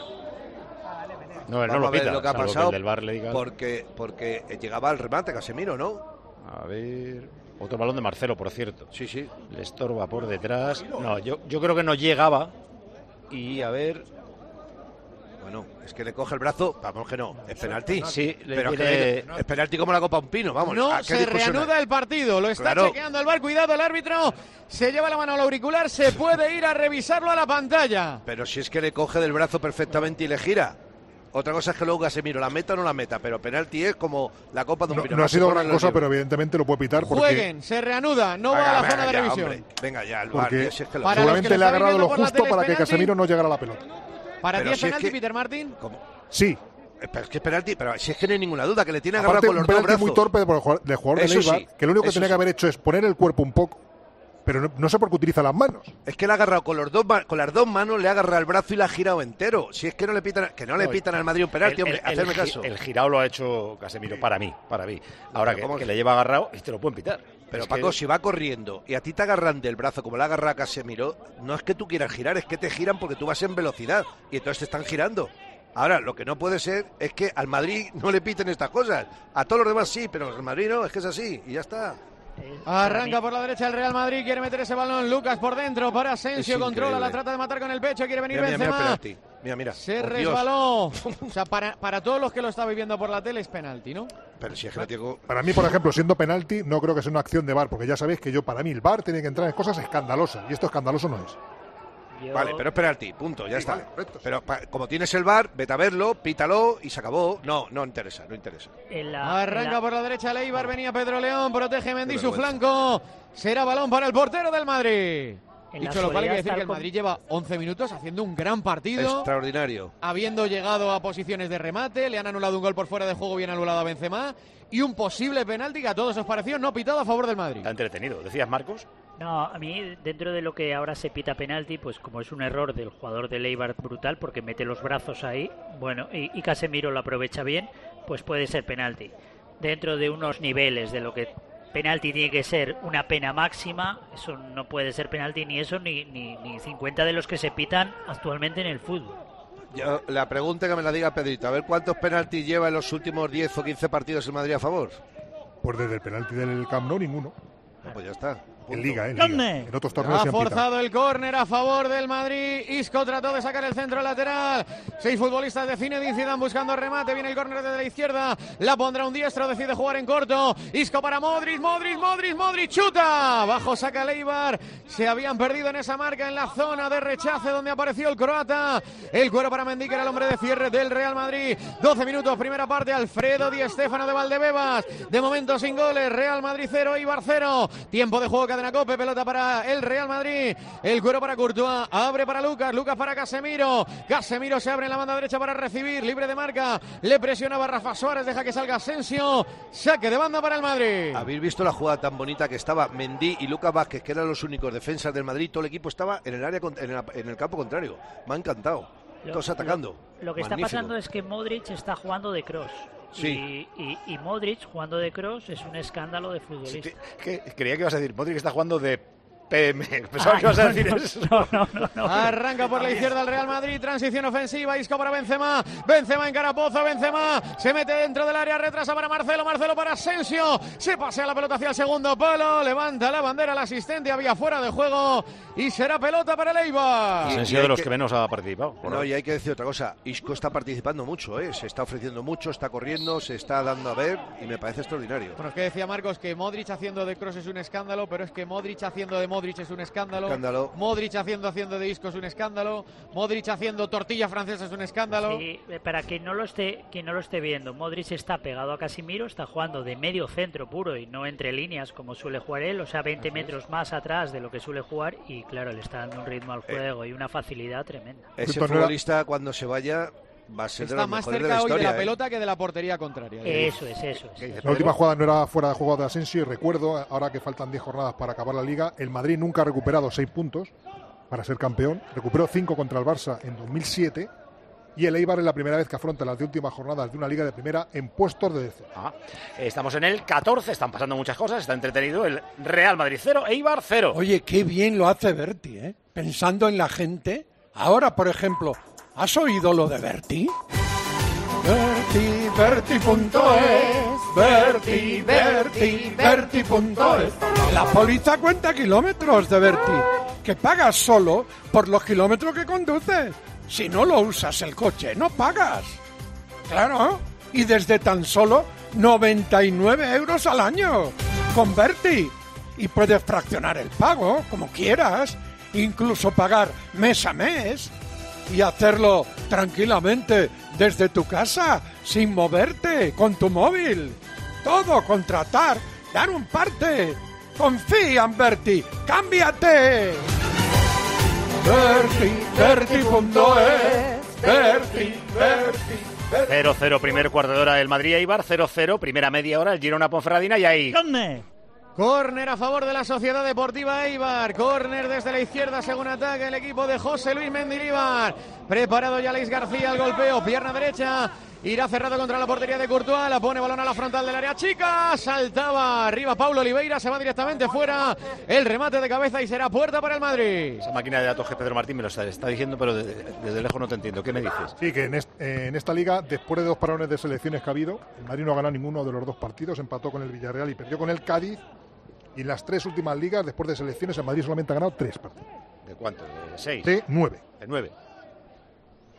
No, él no lo pita. Lo que ha pasado que el del le diga... porque, porque llegaba al remate Casemiro, ¿no? A ver... Otro balón de Marcelo, por cierto. Sí, sí. Le estorba por detrás. No, yo, yo creo que no llegaba. Y a ver... Bueno, es que le coge el brazo, vamos que no, es penalti. Sí, pero tiene... que es penalti como la Copa Un Pino, vamos. No, se reanuda el partido, lo está claro. chequeando el V A R, cuidado el árbitro, se lleva la mano al auricular, se puede ir a revisarlo a la pantalla. Pero si es que le coge del brazo perfectamente y le gira. Otra cosa es que luego Casemiro la meta o no la meta, pero penalti es como la Copa de Un no, Pino. No ha sido gran cosa, pero evidentemente lo puede pitar porque... Jueguen, se reanuda, no venga, va a la venga, zona de ya, revisión. Hombre, venga ya, el porque V A R, si es que lo... seguramente le ha agarrado lo justo para que penalti. Casemiro no llegara a la pelota. ¿Para ti es si penalti, es que... Peter Martin? ¿Cómo? Sí. Pero es que es penalti, pero si es que no hay ninguna duda, que le tiene Aparte, agarrado con los un penalti dos brazos. muy torpe del jugador, del jugador de Eibar, sí, que lo único que eso tenía sí. que haber hecho es poner el cuerpo un poco, pero no, no sé por qué utiliza las manos. Es que le ha agarrado con los dos con las dos manos, le ha agarrado el brazo y le ha girado entero. Si es que no le pitan, que no le pitan al Madrid un penalti, el, hombre, el, hacerme el, caso. El girado lo ha hecho Casemiro para mí, para mí. Ahora que, ¿cómo que que? le lleva agarrado y te lo pueden pitar. Pero es Paco, que... si va corriendo y a ti te agarran del brazo como le ha agarrado a Casemiro, no es que tú quieras girar, es que te giran porque tú vas en velocidad y entonces te están girando. Ahora, lo que no puede ser es que al Madrid no le piten estas cosas. A todos los demás sí, pero al Madrid no, es que es así y ya está. Arranca por la derecha el Real Madrid, quiere meter ese balón, Lucas por dentro para Asensio, controla, la trata de matar con el pecho, quiere venir Mira, mira, Benzema. mira, Mira, mira. Se por resbaló. O sea, para, para todos los que lo está viviendo por la tele es penalti, ¿no? Pero si es que la tengo... Para mí, por ejemplo, siendo penalti, no creo que sea una acción de V A R, porque ya sabéis que yo, para mí, el V A R tiene que entrar en cosas escandalosas, y esto escandaloso no es. Yo... Vale, pero es penalti, punto, ya Sí, está. vale, correcto, pero pa, como tienes el V A R, vete a verlo, pítalo y se acabó. No, no interesa, no interesa. En la, Arranca en la... por la derecha Leibar, venía Pedro León, protege Mendy Qué su vergüenza. flanco. Será balón para el portero del Madrid. En la Dicho lo cual, hay que actualidad decir está que el con- Madrid lleva once minutos haciendo un gran partido. Extraordinario. Habiendo llegado a posiciones de remate, le han anulado un gol por fuera de juego, bien anulado a Benzema. Y un posible penalti que a todos os pareció no pitado a favor del Madrid. Está entretenido. ¿Decías, Marcos? No, a mí, dentro de lo que ahora se pita penalti, pues como es un error del jugador de Eibar brutal, porque mete los brazos ahí, bueno, y, y Casemiro lo aprovecha bien, pues puede ser penalti. Dentro de unos niveles de lo que penalti tiene que ser una pena máxima, eso no puede ser penalti ni eso, ni, ni, ni cincuenta de los que se pitan actualmente en el fútbol. Yo, la pregunta que me la diga Pedrito, a ver cuántos penaltis lleva en los últimos diez o quince partidos el Madrid a favor. Pues desde el penalti del Camp Nou, ninguno. No, pues ya está. En Liga, ¿eh? En, Liga. En otros torneos Ha se han pitado. forzado el córner a favor del Madrid. Isco trató de sacar el centro lateral. Seis futbolistas de Zinedine Zidane buscando remate. Viene el córner desde la izquierda. La pondrá un diestro. Decide jugar en corto. Isco para Modric. Modric, Modric, Modric. Chuta. Bajo saca Leibar. Se habían perdido en esa marca en la zona de rechace donde apareció el croata. El cuero para Mendy, que era el hombre de cierre del Real Madrid. doce minutos, primera parte. Alfredo Di Stéfano de Valdebebas. De momento sin goles. Real Madrid cero, Eibar cero. Tiempo de juego, Cadena Cope, pelota para el Real Madrid, el cuero para Courtois, abre para Lucas, Lucas para Casemiro, Casemiro se abre en la banda derecha para recibir, libre de marca, le presionaba Rafa Suárez, deja que salga Asensio, saque de banda para el Madrid. ¿Habéis visto la jugada tan bonita que estaba Mendy y Lucas Vázquez, que eran los únicos defensas del Madrid? Todo el equipo estaba en el área, en el, en el campo contrario. Me ha encantado. Lo- Todos atacando. Lo, lo que Magnífico. está pasando es que Modric está jugando de cross. Sí. Y, y, y Modric jugando de cross es un escándalo de futbolista. Que creía que ibas a decir, Modric está jugando de P M. Pensaba Ah, que ibas a no, decir no, eso. no, no, no, no. Arranca por la izquierda el Real Madrid, transición ofensiva, Isco para Benzema, Benzema en Carapozo, Benzema se mete dentro del área, retrasa para Marcelo, Marcelo para Asensio, se pasea la pelota hacia el segundo palo, levanta la bandera el asistente, había fuera de juego y será pelota para el Eibar. Asensio de los que menos ha participado. por No, ahora. y hay que decir otra cosa. Isco está participando mucho, ¿eh? Se está ofreciendo mucho, está corriendo, se está dando a ver y me parece extraordinario. Bueno, es que decía Marcos que Modric haciendo de Kroos es un escándalo, pero es que Modric haciendo de Modric es un escándalo. Escándalo. Modric haciendo haciendo de Isco es un escándalo. Modric haciendo tortilla francesa es un escándalo. Sí, eh, para quien no lo esté quien no lo esté viendo, Modric está pegado a Casemiro, está jugando de medio centro puro y no entre líneas como suele jugar él, o sea, veinte metros más atrás de lo que suele jugar y claro, le está dando un ritmo al juego y una facilidad tremenda. Ese Esto no era- futbolista cuando se vaya va a ser de Está los más mejores cerca de la hoy de historia. la ¿eh? pelota que de la portería contraria. Eso es, eso es. ¿Qué dices, La Pedro? última jugada no era fuera de juego de Asensio y recuerdo, ahora que faltan diez jornadas para acabar la Liga, el Madrid nunca ha recuperado seis puntos para ser campeón. Recuperó cinco contra el Barça en dos mil siete y el Eibar es la primera vez que afronta las últimas jornadas de una Liga de Primera en puestos de descenso. Ah, estamos en el catorce, están pasando muchas cosas, está entretenido el Real Madrid cero, Eibar cero. Oye, qué bien lo hace Berti, ¿eh? Pensando en la gente. Ahora, por ejemplo, ¿has oído lo de Berti? Berti, Berti punto es, Berti, Berti, Berti punto es. La póliza cuenta kilómetros de Berti, que pagas solo por los kilómetros que conduces. Si no lo usas el coche, no pagas. Claro, y desde tan solo noventa y nueve euros al año. Con Berti. Y puedes fraccionar el pago como quieras, incluso pagar mes a mes y hacerlo tranquilamente desde tu casa, sin moverte, con tu móvil. Todo contratar, dar un parte. Confía en Berti, cámbiate. Berti, Berti punto es, Berti, Berti. cero cero, primer cuarto de hora del Madrid Eibar, cero cero, primera media hora el Girona Ponferradina y ahí. Córner a favor de la Sociedad Deportiva Eibar. Córner desde la izquierda según ataca el equipo de José Luis Mendilibar. Preparado ya Luis García, el golpeo, pierna derecha. Irá cerrado contra la portería de Courtois, la pone balón a la frontal del área chica, saltaba arriba Paulo Oliveira, se va directamente fuera, el remate de cabeza y será puerta para el Madrid. Esa máquina de datos que Pedro Martín me lo está, está diciendo, pero de- desde lejos no te entiendo. ¿Qué me dices? Sí, que en, est- en esta liga, después de dos parones de selecciones que ha habido, el Madrid no ha ganado ninguno de los dos partidos, empató con el Villarreal y perdió con el Cádiz. Y en las tres últimas ligas, después de selecciones, el Madrid solamente ha ganado tres partidos. ¿De cuánto? ¿De seis? De nueve. De nueve.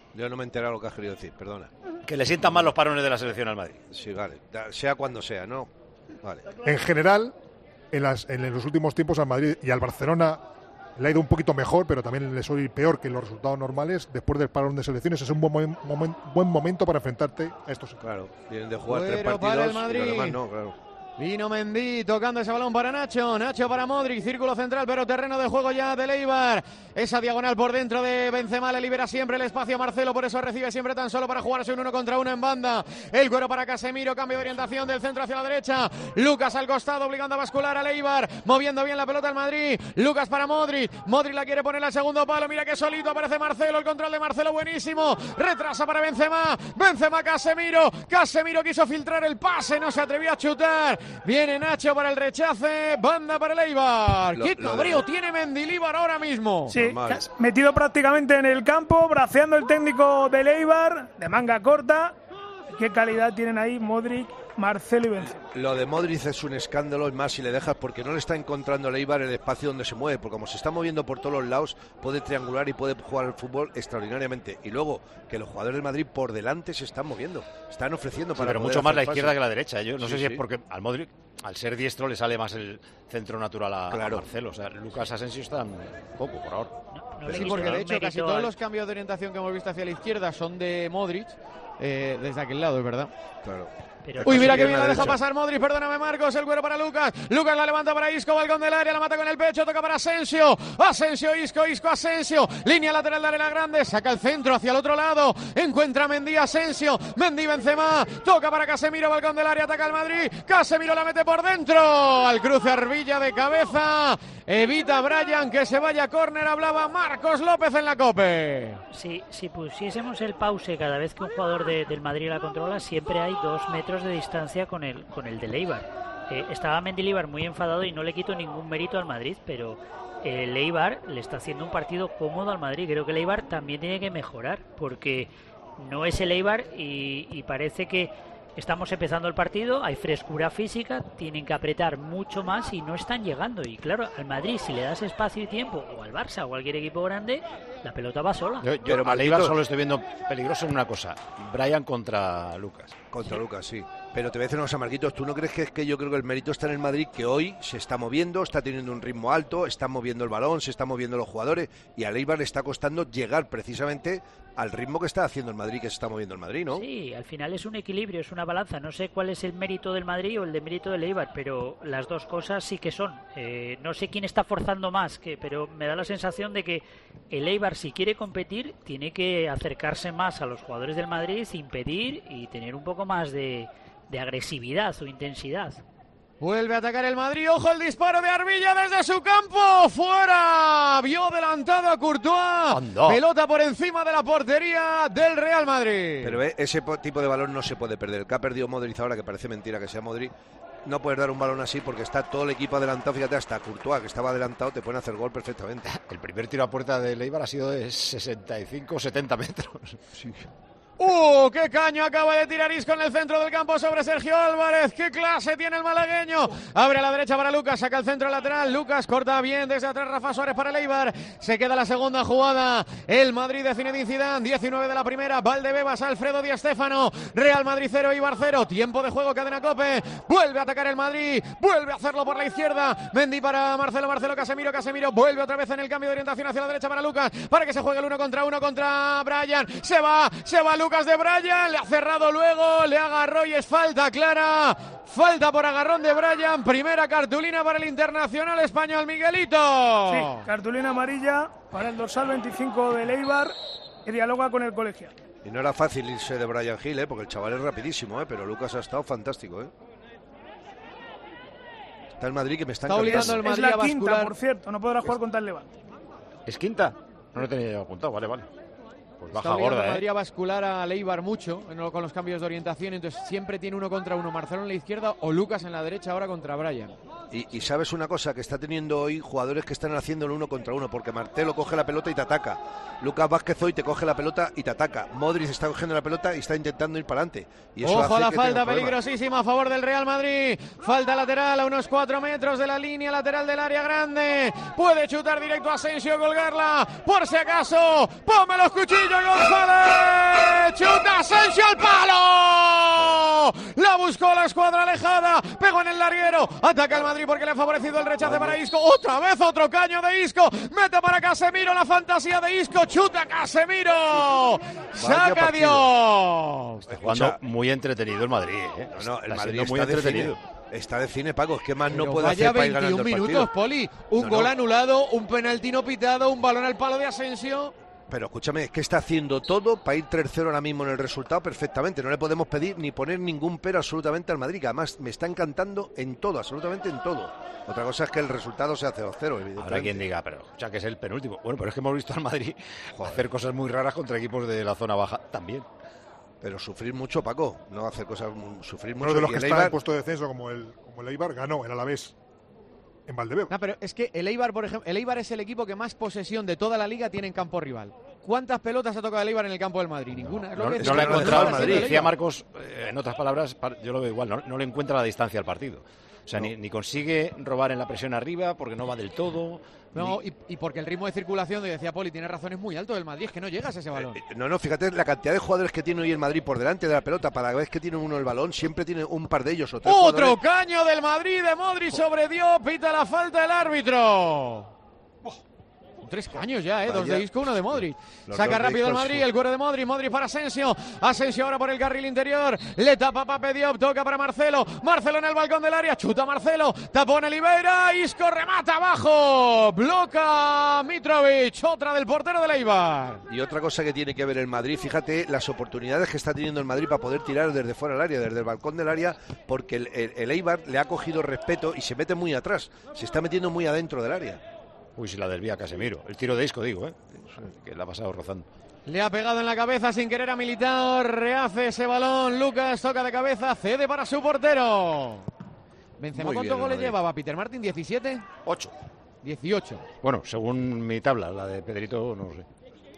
Yo no me he enterado lo que has querido decir, perdona. Que le sientan mal los parones de la selección al Madrid. Sí, vale. Sea cuando sea, ¿no? Vale. En general, en, las, en los últimos tiempos al Madrid y al Barcelona le ha ido un poquito mejor, pero también le suele ir peor que los resultados normales. Después del parón de selecciones es un buen, momen, buen momento para enfrentarte a estos. Claro, vienen de jugar Bueno, tres partidos para el y Madrid. los demás no, claro. Vino Mendy tocando ese balón para Nacho, Nacho para Modric, círculo central pero terreno de juego ya de Eibar. Esa diagonal por dentro de Benzema le libera siempre el espacio a Marcelo, por eso recibe siempre tan solo para jugarse un uno contra uno en banda. El cuero para Casemiro, cambio de orientación del centro hacia la derecha. Lucas al costado obligando a bascular a Eibar, moviendo bien la pelota al Madrid. Lucas para Modric, Modric la quiere poner al segundo palo, mira que solito aparece Marcelo, el control de Marcelo buenísimo. Retrasa para Benzema, Benzema Casemiro, Casemiro quiso filtrar el pase, no se atrevió a chutar. Viene Nacho para el rechace, banda para el Eibar. Lo- ¡Qué lo cabrío de- tiene Mendilibar ahora mismo! Sí, metido prácticamente en el campo, braceando el técnico del Eibar, de manga corta. Qué calidad tienen ahí Modric, Marcelo y Benzema. Lo de Modric es un escándalo, es más si le dejas, porque no le está encontrando el Eibar el espacio donde se mueve, porque como se está moviendo por todos los lados, puede triangular y puede jugar al fútbol extraordinariamente. Y luego, que los jugadores del Madrid por delante se están moviendo, están ofreciendo Sí, para pero poder mucho más hacer la pases. izquierda que la derecha. Yo no Sí, sé si sí. es porque al Modric, al ser diestro, le sale más el centro natural a, a Marcelo. O sea, Lucas Asensio está un poco por ahora. Sí, porque de hecho casi todos los cambios de orientación que hemos visto hacia la izquierda son de Modric, eh, desde aquel lado, es verdad. Claro. Uy, mira que bien la deja pasar Modric, perdóname Marcos, el cuero para Lucas. Lucas la levanta para Isco, balcón del área, la mata con el pecho, toca para Asensio. Asensio, Isco, Isco, Asensio. Línea lateral de arena grande, saca el centro hacia el otro lado. Encuentra a Mendy, Asensio. Mendy, Benzema. Toca para Casemiro, balcón del área, ataca al Madrid. Casemiro la mete por dentro. Al cruce Arbilla de cabeza. Evita Bryan que se vaya a córner, hablaba Marcos López en la COPE. Si, si pusiésemos el pause cada vez que un jugador de- del Madrid la controla, siempre hay dos metros de distancia con el, con el del Eibar. Eh, estaba Mendilibar muy enfadado y no le quito ningún mérito al Madrid, pero el Eibar le está haciendo un partido cómodo al Madrid. Creo que el Eibar también tiene que mejorar, porque no es el Eibar y, y parece que estamos empezando el partido, hay frescura física, tienen que apretar mucho más y no están llegando. Y claro, al Madrid, si le das espacio y tiempo, o al Barça o cualquier equipo grande, la pelota va sola. Yo, yo al Eibar solo estoy viendo peligroso en una cosa. Brian contra Lucas. Contra Lucas, sí. Pero te voy a decir una cosa, Marquitos, ¿tú no crees que es que yo creo que el mérito está en el Madrid, que hoy se está moviendo, está teniendo un ritmo alto, está moviendo el balón, se están moviendo los jugadores, y al Eibar le está costando llegar precisamente al ritmo que está haciendo el Madrid, que se está moviendo el Madrid, ¿no? Sí, al final es un equilibrio, es una balanza. No sé cuál es el mérito del Madrid o el de mérito del Eibar, pero las dos cosas sí que son. Eh, no sé quién está forzando más, que, pero me da la sensación de que el Eibar, si quiere competir, tiene que acercarse más a los jugadores del Madrid, impedir y tener un poco más de, de agresividad o intensidad. Vuelve a atacar el Madrid, ojo el disparo de Arbilla desde su campo, fuera, vio adelantado a Courtois, Anda. pelota por encima de la portería del Real Madrid. Pero eh, ese po- tipo de balón no se puede perder. El que ha perdido Modric ahora, que parece mentira que sea Modric, no puedes dar un balón así porque está todo el equipo adelantado. Fíjate, hasta Courtois, que estaba adelantado, te pueden hacer gol perfectamente. El primer tiro a puerta de Eibar ha sido de sesenta y cinco o setenta metros. Sí. ¡Uh! ¡Qué caño acaba de tirar Isco en el centro del campo sobre Sergio Álvarez! ¡Qué clase tiene el malagueño! Abre a la derecha para Lucas, saca el centro lateral. Lucas corta bien desde atrás Rafa Suárez para el Eibar. Se queda la segunda jugada. El Madrid de Zinedine Zidane, diecinueve de la primera. Valdebebas, Alfredo Di Stéfano. Real Madrid cero, Eibar cero. Tiempo de juego, cadena COPE. Vuelve a atacar el Madrid. Vuelve a hacerlo por la izquierda. Mendy para Marcelo, Marcelo, Casemiro, Casemiro. Vuelve otra vez en el cambio de orientación hacia la derecha para Lucas. Para que se juegue el uno contra uno contra Bryan. Se va, se va Lucas de Bryan. Le ha cerrado luego, le agarró y es falta clara. Falta por agarrón de Bryan. Primera cartulina para el internacional español, Miguelito. Sí, cartulina amarilla para el dorsal veinticinco del Eibar, que dialoga con el colegial. Y no era fácil irse de Bryan Gil, ¿eh? Porque el chaval es rapidísimo, ¿eh? Pero Lucas ha estado fantástico, ¿eh? Está el Madrid que me está Está obligando encantando. al Es Madrid la a quinta, bascular. por cierto, no podrá jugar contra el Levante. ¿Es quinta? No lo tenía yo apuntado, vale, vale. Pues Está baja obligando gorda, al Madrid ¿eh? a bascular a Eibar mucho en- con los cambios de orientación, entonces siempre tiene uno contra uno, Marcelo en la izquierda o Lucas en la derecha ahora contra Bryan. Y, y sabes una cosa, que está teniendo hoy jugadores que están haciendo el uno contra uno, porque Marcelo coge la pelota y te ataca. Lucas Vázquez hoy te coge la pelota y te ataca. Modric está cogiendo la pelota y está intentando ir para adelante. Y eso Ojo hace a la que falta tenga problemas. peligrosísima a favor del Real Madrid. Falta lateral a unos cuatro metros de la línea lateral del área grande. Puede chutar directo a Asensio, colgarla. Por si acaso, ponme los cuchillos. Guillo González. Chuta Asensio al palo. La buscó la escuadra alejada. Pegó en el larguero. Ataca el Madrid porque le ha favorecido el rechace para Isco. Otra vez otro caño de Isco. Mete para Casemiro la fantasía de Isco. Chuta Casemiro. Saca Dios. Está jugando muy entretenido el Madrid. ¿eh? No, no, el está Madrid muy está entretenido. De cine. Está de cine, Paco. Es que más Pero no puede vaya hacer para ir ganando veintiún el minutos, partido. Poli. Un No, gol no. anulado, un penalti no pitado, un balón al palo de Asensio. Pero escúchame, es que está haciendo todo para ir tres cero ahora mismo en el resultado perfectamente. No le podemos pedir ni poner ningún pero absolutamente al Madrid, que además me está encantando en todo, absolutamente en todo. Otra cosa es que el resultado se hace dos cero, evidentemente. Habrá quien diga, pero escucha que es el penúltimo. Bueno, pero es que hemos visto al Madrid hacer cosas muy raras contra equipos de la zona baja también. Pero sufrir mucho, Paco, no hacer cosas, sufrir mucho. Uno de los Y que el está Eibar- en puesto de descenso, como el, como el Eibar, ganó el Alavés en Valdebebas. No, pero es que el Eibar, por ejemplo, el Eibar es el equipo que más posesión de toda la liga tiene en campo rival. ¿Cuántas pelotas ha tocado el Eibar en el campo del Madrid? Ninguna. Es lo No, que no decía, le ha lo encontrado al dejaba Madrid. haciendo el Decía Eibar. Marcos, eh, en otras palabras, par- yo lo veo igual, no, no le encuentra la distancia al partido. O sea, No. ni, ni consigue robar en la presión arriba porque no va del todo. No, ni- y, y porque el ritmo de circulación, de decía Poli, tiene razón, es muy alto del Madrid, es que no llegas a ese balón. Eh, No, no, fíjate la cantidad de jugadores que tiene hoy el Madrid por delante de la pelota. Para vez que tiene uno el balón, siempre tiene un par de ellos o tres Otro jugadores. caño del Madrid de Modric sobre Diop, pita la falta el árbitro. Tres caños ya, ¿eh? Dos Vaya. de Isco, uno de Modric. Los Saca dos de rápido el Isco, Madrid, sí. el cuero de Modric, Modric para Asensio. Asensio ahora por el carril interior. Le tapa Pape Diop, toca para Marcelo. Marcelo en el balcón del área, chuta Marcelo. Tapón Oliveira, Isco remata abajo. Bloca Mitrovic, otra del portero de Eibar. Y otra cosa que tiene que ver el Madrid, fíjate las oportunidades que está teniendo el Madrid para poder tirar desde fuera del área, desde el balcón del área, porque el, el, el Eibar le ha cogido respeto y se mete muy atrás, se está metiendo muy adentro del área. Uy, si la desvía Casemiro. El tiro de Isco, digo, ¿eh? Que la ha pasado rozando. Le ha pegado en la cabeza sin querer a Militao. Rehace ese balón. Lucas toca de cabeza. Cede para su portero. Benzema, Muy ¿cuántos bien, goles Madrid. llevaba Peter Martin? ¿diecisiete? Ocho. dieciocho. Bueno, según mi tabla, la de Pedrito, no sé.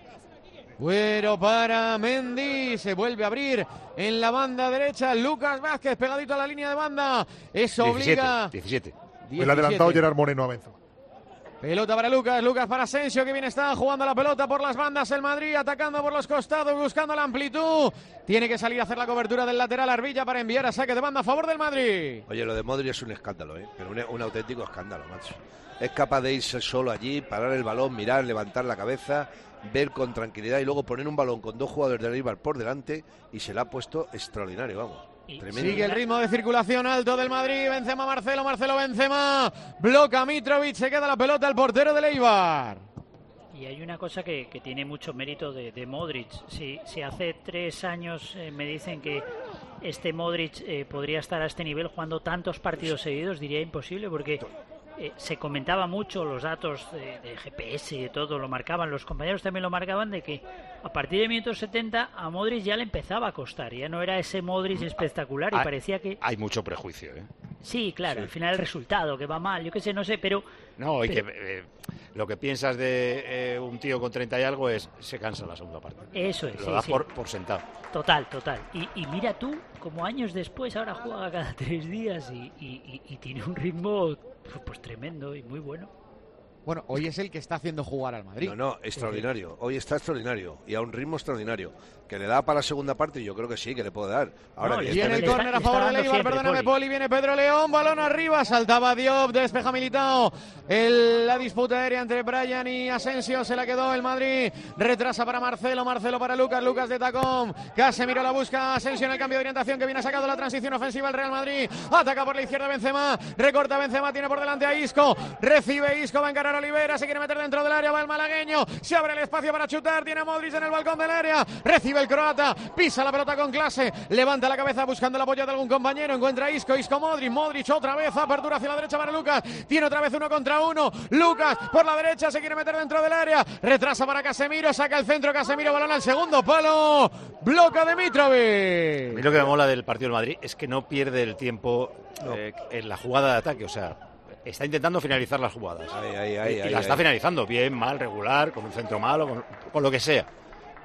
Bueno, para Mendy. Se vuelve a abrir en la banda derecha. Lucas Vázquez pegadito a la línea de banda. Eso obliga. diecisiete. El adelantado Gerard Moreno a Benzema. Pelota para Lucas, Lucas para Asensio, que bien está jugando la pelota por las bandas el Madrid, atacando por los costados, buscando la amplitud. Tiene que salir a hacer la cobertura del lateral Arbilla para enviar a saque de banda a favor del Madrid. Oye, lo de Modric es un escándalo, ¿eh? Pero un, un auténtico escándalo, macho. Es capaz de irse solo allí, parar el balón, mirar, levantar la cabeza, ver con tranquilidad y luego poner un balón con dos jugadores del Eibar por delante y se le ha puesto extraordinario, vamos. Tremendo. Sigue el ritmo de circulación alto del Madrid. Benzema, Marcelo, Marcelo, Benzema. Bloca Mitrovic, se queda la pelota el portero del Eibar. Y hay una cosa que, que tiene mucho mérito de, de Modric. Si, si hace tres años eh, me dicen que este Modric eh, podría estar a este nivel jugando tantos partidos seguidos, diría imposible, porque eh, se comentaba mucho los datos de, de G P S y de todo, lo marcaban, los compañeros también lo marcaban, de que a partir de minutos setenta a Modric ya le empezaba a costar, ya no era ese Modric espectacular y Hay- parecía que... Hay mucho prejuicio, ¿eh? Sí, claro, Sí. al final el resultado, que va mal, yo qué sé, no sé, pero... No, y pero- que eh, lo que piensas de eh, un tío con treinta y algo es se cansa la segunda parte. Eso es, Lo sí, das sí. por, por sentado. Total, total. Y, y mira tú, como años después, ahora juega cada tres días y, y- y- y tiene un ritmo pues tremendo y muy bueno. Bueno, hoy es el que está haciendo jugar al Madrid. No, no, extraordinario. Hoy está extraordinario y a un ritmo extraordinario. Que le da para la segunda parte, yo creo que sí, que le puede dar. Ahora, No, viene el evidentemente- córner a favor del Eibar, perdóname Poli, viene Pedro León, balón arriba, saltaba Diop, despeja Militao, el, la disputa aérea entre Bryan y Asensio, se la quedó el Madrid, retrasa para Marcelo, Marcelo para Lucas, Lucas de tacón, Casemiro la busca, Asensio en el cambio de orientación que viene sacado la transición ofensiva el Real Madrid, ataca por la izquierda Benzema, recorta Benzema, tiene por delante a Isco, recibe Isco, va a encarar a Olivera, se quiere meter dentro del área, va el malagueño, se abre el espacio para chutar, tiene a Modric en el balcón del área, recibe el croata, pisa la pelota con clase, levanta la cabeza buscando el apoyo de algún compañero, encuentra a Isco, Isco Modric, Modric otra vez, apertura hacia la derecha para Lucas, tiene otra vez uno contra uno, Lucas por la derecha se quiere meter dentro del área, retrasa para Casemiro, saca el centro Casemiro, balón al segundo palo, bloca de A mí Mitrovic. lo que me mola del partido del Madrid es que no pierde el tiempo eh, en la jugada de ataque, o sea, está intentando finalizar las jugadas. Ahí, ahí, ahí, y ahí, la está ahí. finalizando bien, mal, regular, con un centro malo, con, con lo que sea.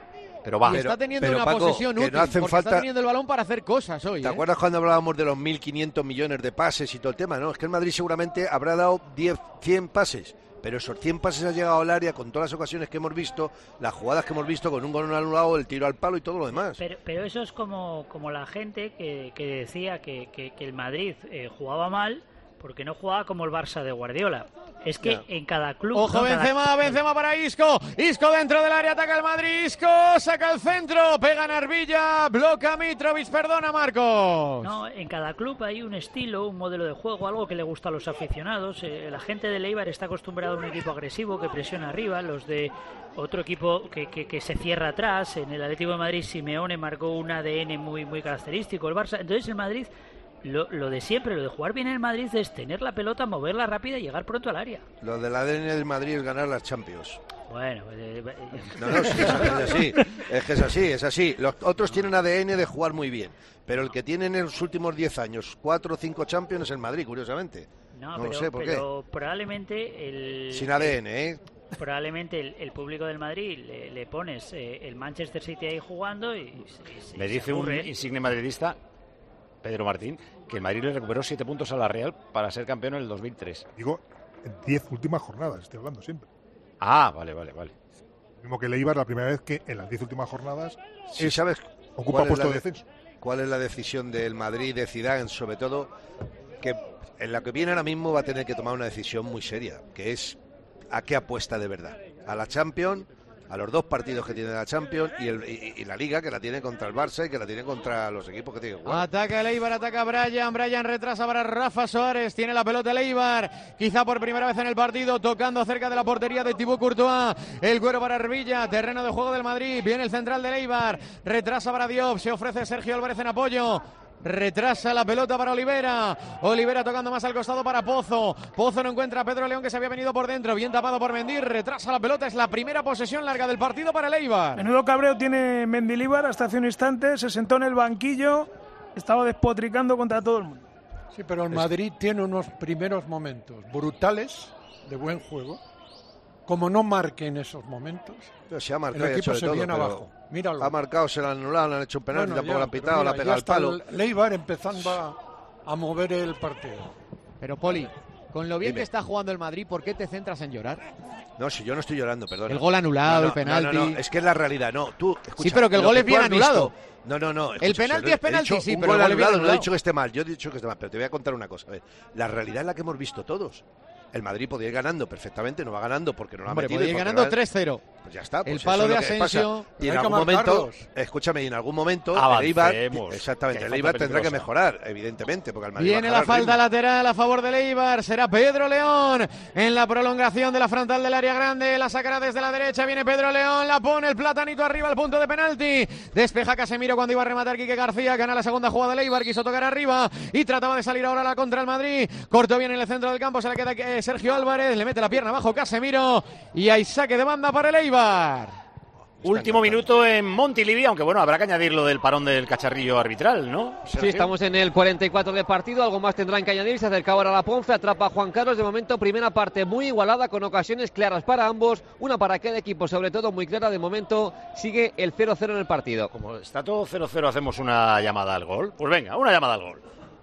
Pero va. Y está Pero- teniendo pero, una Paco, posesión que útil, no hacen porque falta- está teniendo el balón para hacer cosas hoy. ¿Te ¿eh? acuerdas cuando hablábamos de los mil quinientos millones de pases y todo el tema? No, es que el Madrid seguramente habrá dado diez, cien pases, pero esos cien pases han llegado al área con todas las ocasiones que hemos visto, las jugadas que hemos visto con un gol anulado, el tiro al palo y todo lo demás. Pero, pero eso es como, como la gente que, que decía que, que- que el Madrid eh, jugaba mal porque no jugaba como el Barça de Guardiola. Es que Ya. en cada club... Ojo, no, cada- Benzema, Benzema para Isco. Isco dentro del área, ataca el Madrid. Isco saca el centro, pega en Arbilla, bloca Mitrovic, perdona Marcos. No, en cada club hay un estilo, un modelo de juego, algo que le gusta a los aficionados. Eh, la gente de Eibar está acostumbrada a un equipo agresivo que presiona arriba, los de otro equipo que, que, que se cierra atrás. En el Atlético de Madrid, Simeone marcó un A D N muy, muy característico. El Barça, entonces el Madrid, lo, lo de siempre, lo de jugar bien en el Madrid es tener la pelota, moverla rápida y llegar pronto al área. Lo del A D N del Madrid es ganar las Champions. Bueno, eh, eh, No, no, es, que es así, es que es así, es así. Los otros tienen A D N de jugar muy bien, pero el que tienen en los últimos diez años cuatro o cinco Champions es el Madrid, curiosamente. No, No, pero, lo sé por pero probablemente el... qué. Sin A D N, ¿eh? Probablemente el, el público del Madrid le, le pones eh, el Manchester City ahí jugando y, y se- Me se dice un aburre. insigne madridista, Pedro Martín, que el Madrid le recuperó siete puntos a la Real para ser campeón en el dos mil tres. Digo, en diez últimas jornadas, estoy hablando siempre. Ah, vale, vale, vale. Lo mismo que el Eibar, la primera vez que en las diez últimas jornadas Sí, es- ¿sabes ocupa cuál es puesto la de de- descenso. ¿Cuál es la decisión del Madrid, de Zidane, sobre todo? Que en la que viene ahora mismo va a tener que tomar una decisión muy seria, que es a qué apuesta de verdad. A la Champions, a los dos partidos que tiene la Champions y, el- y- y la Liga, que la tiene contra el Barça y que la tiene contra los equipos que tiene que jugar. Ataca el Eibar, ataca Brian, Brian retrasa para Rafa Suárez, tiene la pelota el Eibar, quizá por primera vez en el partido, tocando cerca de la portería de Thibaut Courtois, el cuero para Arbilla, terreno de juego del Madrid, viene el central del Eibar, retrasa para Diop, se ofrece Sergio Álvarez en apoyo. Retrasa la pelota para Olivera. Olivera tocando más al costado para Pozo. Pozo no encuentra a Pedro León, que se había venido por dentro. Bien tapado por Mendy. Retrasa la pelota. Es la primera posesión larga del partido para el Eibar. Menudo cabreo tiene Mendilibar hasta hace un instante. Se sentó en el banquillo. Estaba despotricando contra todo el mundo. Sí, pero el Madrid tiene unos primeros momentos brutales de buen juego. Como no marque en esos momentos, Pero se ha marcado el y ha hecho equipo de se todo, viene pero abajo. Míralo. Ha marcado, se la han anulado, le han hecho un penalti, Bueno, tampoco ya, la han pero pitado, mira, la ha ya pegado al está palo. el Eibar empezando a, a mover el partido. Pero Poli, con lo bien Dime. que está jugando el Madrid, ¿por qué te centras en llorar? No, si yo no estoy llorando, perdón. El gol anulado, No, no, el penalti. No, no, no, es que es la realidad. No, tú, escucha, Sí, pero que el lo gol es tú bien has visto- anulado. No, no, no. El escucha, penalti se lo- es penalti, he dicho sí, un pero gol el gol es bien anulado, no he anulado. dicho que esté mal. Yo he dicho que esté mal, pero te voy a contar una cosa. A ver, la realidad es la que hemos visto todos. El Madrid podía ir ganando perfectamente, no va ganando porque no lo ha Hombre, metido. podía y ir porque ganando no ha- tres cero. Pues ya está. El pues eso palo es de lo que pasa. Asensio. Y en Hay que algún momento, marcarlos. escúchame, y en algún momento el Eibar, Avancemos, exactamente, que hay el Eibar falta tendrá que peligrosa. mejorar, evidentemente, porque al Madrid Viene bajará la el falta ritmo. lateral a favor del Eibar. Será Pedro León en la prolongación de la frontal del área grande. La sacará desde la derecha. Viene Pedro León. La pone el platanito arriba al punto de penalti. Despeja Casemiro cuando iba a rematar Quique García. Gana la segunda jugada del Eibar. Quiso tocar arriba y trataba de salir ahora la contra el Madrid. Cortó bien en el centro del campo. Se le queda eh, Sergio Álvarez. Le mete la pierna abajo Casemiro. Y hay saque de banda para el Eibar. Último minuto en Montilivi, aunque bueno, habrá que añadir lo del parón del cacharrillo arbitral, ¿no? Sí, estamos en el cuarenta y cuatro de partido, algo más tendrán que añadir. Se acerca ahora la Ponce, atrapa a Juan Carlos. De momento, primera parte muy igualada, con ocasiones claras para ambos, una para cada equipo, sobre todo muy clara. De momento sigue el cero cero en el partido. Como está todo cero cero, hacemos una llamada al gol. Pues venga, una llamada al gol.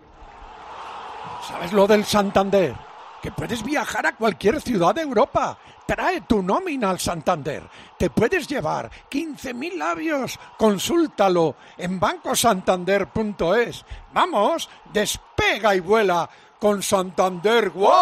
¿Sabes lo del Santander? Que puedes viajar a cualquier ciudad de Europa. Trae tu nómina al Santander. Te puedes llevar quince mil labios. Consúltalo en banco santander punto es. Vamos, despega y vuela con Santander. ¡Wow!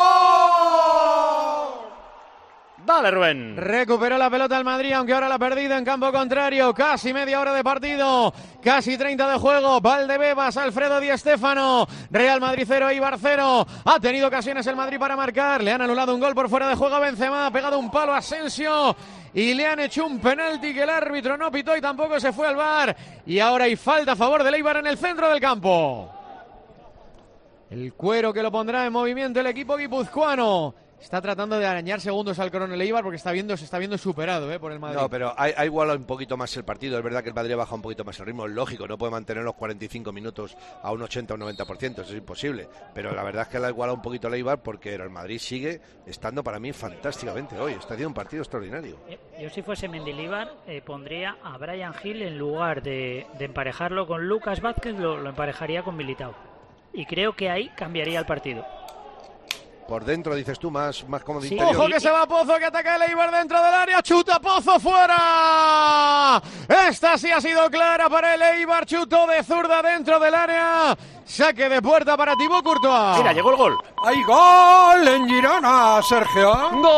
Dale, Rubén. Recuperó la pelota el Madrid, aunque ahora la ha perdido en campo contrario. Casi media hora de partido, casi treinta de juego. Valdebebas, Alfredo Di Stéfano. Real Madrid cero, Eibar cero. Ha tenido ocasiones el Madrid para marcar. Le han anulado un gol por fuera de juego a Benzema. Ha pegado un palo a Asensio. Y le han hecho un penalti que el árbitro no pitó y tampoco se fue al V A R. Y ahora hay falta a favor del Eibar en el centro del campo. El cuero que lo pondrá en movimiento el equipo guipuzcoano. está tratando de arañar segundos al Coronel Eibar porque está viendo, se está viendo superado ¿eh? por el Madrid. No, pero ha, ha igualado un poquito más el partido. Es verdad que el Madrid ha bajado un poquito más el ritmo. Es lógico, no puede mantener los cuarenta y cinco minutos a un ochenta o un noventa por ciento. Eso es imposible. Pero la verdad es que le ha igualado un poquito el Eibar porque el Madrid sigue estando para mí fantásticamente hoy. Está haciendo un partido extraordinario. Yo si fuese Mendilibar eh, pondría a Bryan Gil en lugar de, de emparejarlo con Lucas Vázquez, lo, lo emparejaría con Militao. Y creo que ahí cambiaría el partido. Por dentro, dices tú, más, más como de Sí. interior. Ojo que se va Pozo, que ataca el Eibar dentro del área, chuta Pozo fuera. Esta sí ha sido clara para el Eibar, chutó de zurda dentro del área. Saque de puerta para Thibaut Courtois. Mira, llegó el gol. ¡Hay gol en Girona, Sergio!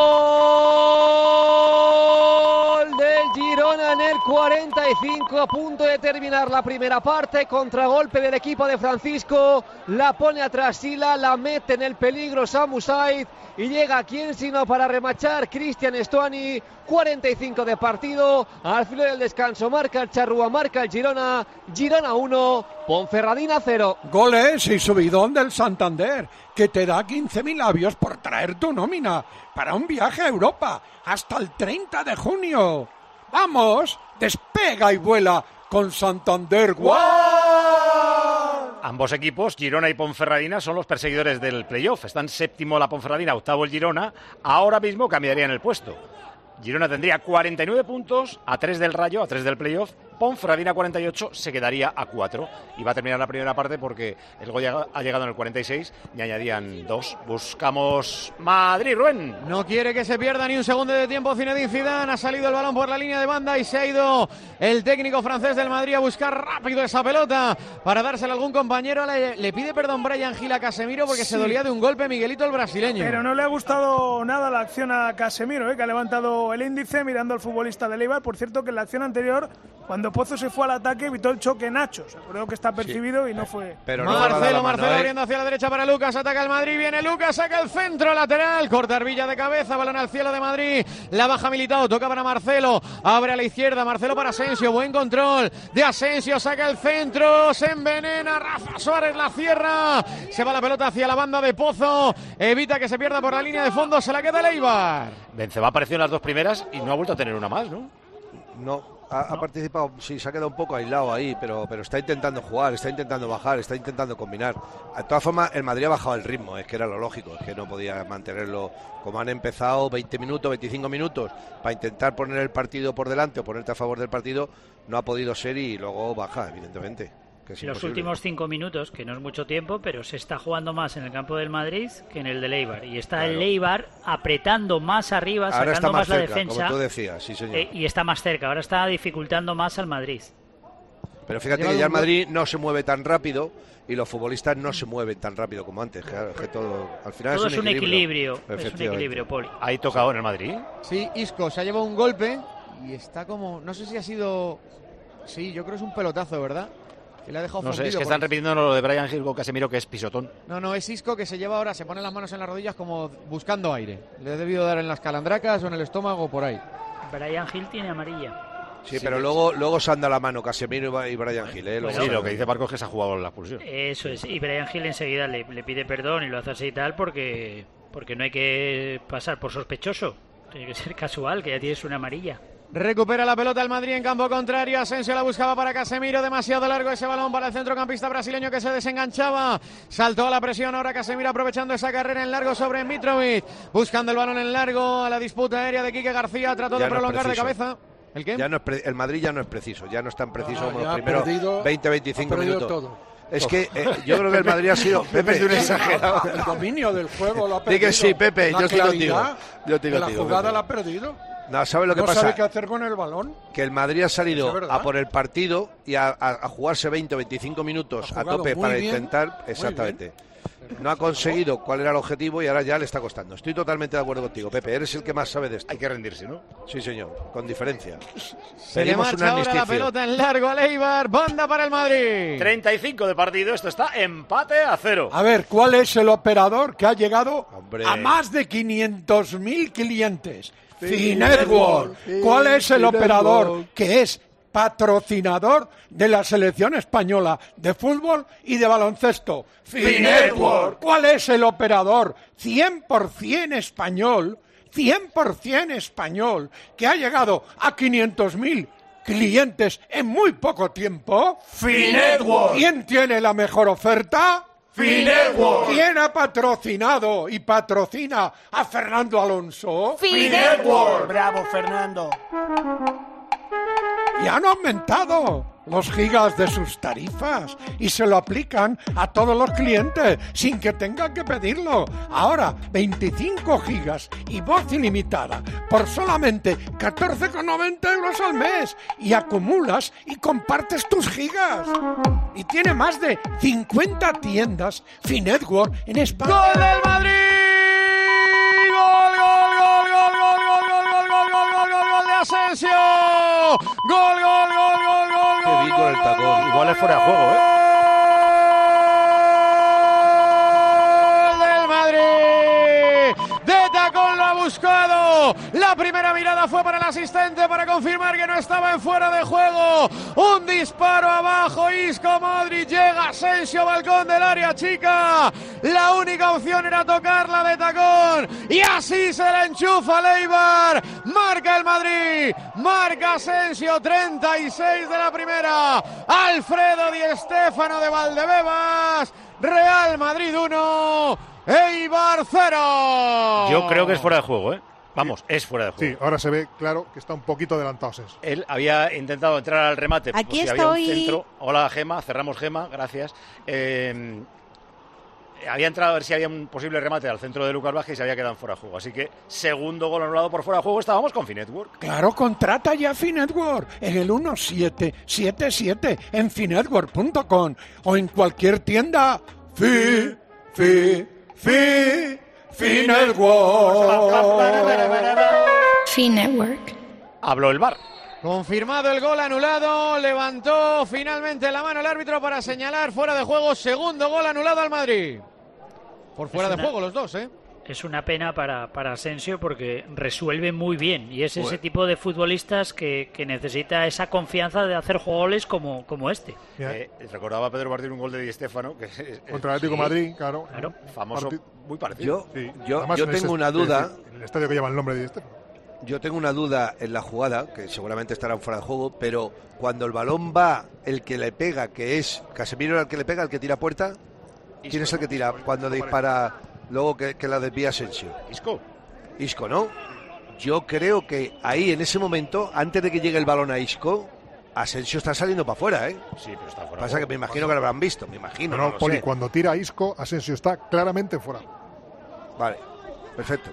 Gol del Girona en el cuarenta y cinco, a punto de terminar la primera parte. Contragolpe del equipo de Francisco, la pone atrás Sila, la mete en el peligro Samu Said y llega quien sino para remachar Cristian Stuani. cuarenta y cinco de partido, al filo del descanso marca el Charrúa, marca el Girona. Girona uno, Ponferradina cero. Goles y subidón del Santander, que te da quince mil labios por traer tu nómina para un viaje a Europa hasta el treinta de junio. ¡Vamos! ¡Despega y vuela con Santander! ¡Wow! Ambos equipos, Girona y Ponferradina, son los perseguidores del playoff. Están séptimo la Ponferradina, octavo el Girona. Ahora mismo cambiarían el puesto. Girona tendría cuarenta y nueve puntos, a tres del Rayo, a tres del playoff. Ponferradina cuarenta y ocho, se quedaría a cuatro. Y va a terminar la primera parte porque el gol ha llegado en el cuarenta y seis y añadían dos. Buscamos Madrid, Rubén. No quiere que se pierda ni un segundo de tiempo Zinedine Zidane. Ha salido el balón por la línea de banda y se ha ido el técnico francés del Madrid a buscar rápido esa pelota para dársela a algún compañero. Le, le pide perdón Bryan Gil a Casemiro porque sí. se dolía de un golpe Miguelito el brasileño. Pero no le ha gustado nada la acción a Casemiro, ¿eh? Que ha levantado el índice mirando al futbolista del Eibar. Por cierto, que en la acción anterior, cuando Pozo se fue al ataque, evitó el choque Nacho. O sea, creo que está percibido sí. y no fue. Pero no Marcelo, Marcelo mano, abriendo ¿eh? hacia la derecha para Lucas, ataca el Madrid, viene Lucas, saca el centro lateral, corta Arbilla de cabeza, balón al cielo de Madrid, la baja Militao, toca para Marcelo, abre a la izquierda, Marcelo para Asensio, buen control de Asensio, saca el centro, se envenena, Rafa Suárez la cierra, se va la pelota hacia la banda de Pozo, evita que se pierda por la línea de fondo, se la queda el Eibar. Benzema apareció en las dos primeras y no ha vuelto a tener una más, ¿no? No. Ha, ha participado, sí, se ha quedado un poco aislado ahí, pero, pero está intentando jugar, está intentando bajar, está intentando combinar. De todas formas, el Madrid ha bajado el ritmo, es que era lo lógico, es que no podía mantenerlo como han empezado, veinte minutos, veinticinco minutos, para intentar poner el partido por delante o ponerte a favor del partido, no ha podido ser y luego baja, evidentemente. Que es Los imposible. últimos cinco minutos, que no es mucho tiempo, pero se está jugando más en el campo del Madrid que en el del Eibar. Y está claro. el Eibar apretando más arriba, ahora sacando más, más cerca, la defensa. Como tú decías, sí, señor. Eh, y está más cerca, ahora está dificultando más al Madrid. Pero fíjate que ya el Madrid no se mueve tan rápido y los futbolistas no se mueven tan rápido como antes. Que, que todo, al final todo es un es equilibrio. Un equilibrio es un equilibrio, Poli. ¿Hay tocado en el Madrid? Sí, Isco se ha llevado un golpe y está como, no sé si ha sido, sí, yo creo que es un pelotazo, ¿verdad? Que le ha dejado no sé, es que por... están repitiendo lo de Bryan Gil con Casemiro, que es pisotón. No, no, es Isco que se lleva ahora, se pone las manos en las rodillas como buscando aire. Le he debido dar en las calandracas o en el estómago por ahí. Bryan Gil tiene amarilla. Sí, sí pero sí. luego luego se anda la mano Casemiro y Bryan Gil. ¿eh? Bueno, sí, lo que dice Marco es que se ha jugado la expulsión. Eso es, y Bryan Gil enseguida le, le pide perdón y lo hace así y tal porque, porque no hay que pasar por sospechoso. Tiene que ser casual, que ya tienes una amarilla. Recupera la pelota el Madrid en campo contrario. Asensio la buscaba para Casemiro. Demasiado largo ese balón para el centrocampista brasileño que se desenganchaba. Saltó a la presión ahora Casemiro aprovechando esa carrera en largo sobre Mitrovic. Buscando el balón en largo a la disputa aérea de Quique García. Trató ya de prolongar no de cabeza. ¿El qué? Ya no es pre- el Madrid ya no es preciso. Ya no es tan preciso ah, como los primeros perdido, veinte a veinticinco minutos. Todo. Es que eh, yo creo que el Madrid ha sido Pepe es un exagerado. El dominio del juego lo ha perdido. Di que sí, Pepe, la yo estoy contigo. Yo estoy de contigo, la jugada Pepe. la ha perdido. No, ¿sabes lo que no pasa? No sabe qué hacer con el balón. Que el Madrid ha salido a por el partido y a, a, a jugarse veinte o veinticinco minutos a tope para bien, intentar, exactamente. No ha conseguido cuál era el objetivo y ahora ya le está costando. Estoy totalmente de acuerdo contigo, Pepe. Eres el que más sabe de esto. Hay que rendirse, ¿no? Sí, señor, con diferencia. Se le marcha ahora la pelota en largo al Eibar. Banda para el Madrid. treinta y cinco de partido. Esto está empate a cero. A ver, ¿cuál es el operador que ha llegado Hombre. a más de quinientos mil clientes? Finetworld. ¿Cuál es el operador que es patrocinador de la selección española de fútbol y de baloncesto. Finetwork. ¿Cuál es el operador cien por ciento español, cien por ciento español, que ha llegado a quinientos mil clientes en muy poco tiempo? Finetwork. ¿Quién tiene la mejor oferta? Finetwork. ¿Quién ha patrocinado y patrocina a Fernando Alonso? Finetwork. Bravo, Fernando. Y han aumentado los gigas de sus tarifas y se lo aplican a todos los clientes sin que tengan que pedirlo. Ahora, veinticinco gigas y voz ilimitada por solamente catorce con noventa euros al mes, y acumulas y compartes tus gigas. Y tiene más de cincuenta tiendas Finetwork en España. ¡Gol del Madrid! ¡Gol, gol, gol, gol, gol, gol, gol, gol, gol, gol, gol, gol, gol de Asensio! ¡Gol, gol, gol, gol, gol, Qué vi con el tacón. Igual es fuera de juego, ¿eh? ¡Gol del Madrid! De tacón lo ha buscado. La primera mirada fue para el asistente para confirmar que no estaba en fuera de juego. Un disparo abajo. Isco, Modric, llega Asensio, balcón del área chica. La única opción era tocarla de tacón. Y así se la enchufa Leibar. Marca el Madrid. Marca Asensio, treinta y seis de la primera. Alfredo Di Stéfano de Valdebebas. Real Madrid uno. Eibar cero. Yo creo que es fuera de juego, ¿eh? Vamos, es fuera de juego. Sí, ahora se ve claro que está un poquito adelantado Asensio. Él había intentado entrar al remate. Aquí pues, si había estoy. un centro. Hola, Gema. Cerramos, Gema. Gracias. Eh, había entrado a ver si había un posible remate al centro de Lucas Vázquez y se había quedado en fuera de juego. Así que segundo gol anulado por fuera de juego. Estábamos con Finetwork. Claro, contrata ya Finetwork en el uno siete siete siete en finetwork punto com o en cualquier tienda. Fi, fi, fi, Finetwork. Finetwork. Habló el V A R. Confirmado el gol anulado, levantó finalmente la mano el árbitro para señalar fuera de juego, segundo gol anulado al Madrid. Por fuera Es de una- juego los dos, ¿eh? Es una pena para, para Asensio porque resuelve muy bien y es ese Bueno. tipo de futbolistas que, que necesita esa confianza de hacer goles como, como este. Eh, recordaba a Pedro Martín un gol de Di Stéfano que es- es- Contra el Atlético sí, de Madrid, claro. famoso, Parti- muy parecido. Yo, Sí. yo, Además, yo en tengo ese- una es duda. decir, el estadio que lleva el nombre de Di Stéfano. Yo tengo una duda en la jugada, que seguramente estará fuera de juego, pero cuando el balón va, el que le pega, que es Casemiro el que le pega, el que tira puerta, ¿quién es el que tira cuando dispara luego que, que la desvía Asensio? Isco. Isco, ¿no? Yo creo que ahí, en ese momento, antes de que llegue el balón a Isco, Asensio está saliendo para afuera, ¿eh? Sí, pero está fuera. Pasa que me imagino que lo habrán visto, me imagino. No, No, no, lo Poli, sé. cuando tira a Isco, Asensio está claramente fuera. Vale, perfecto.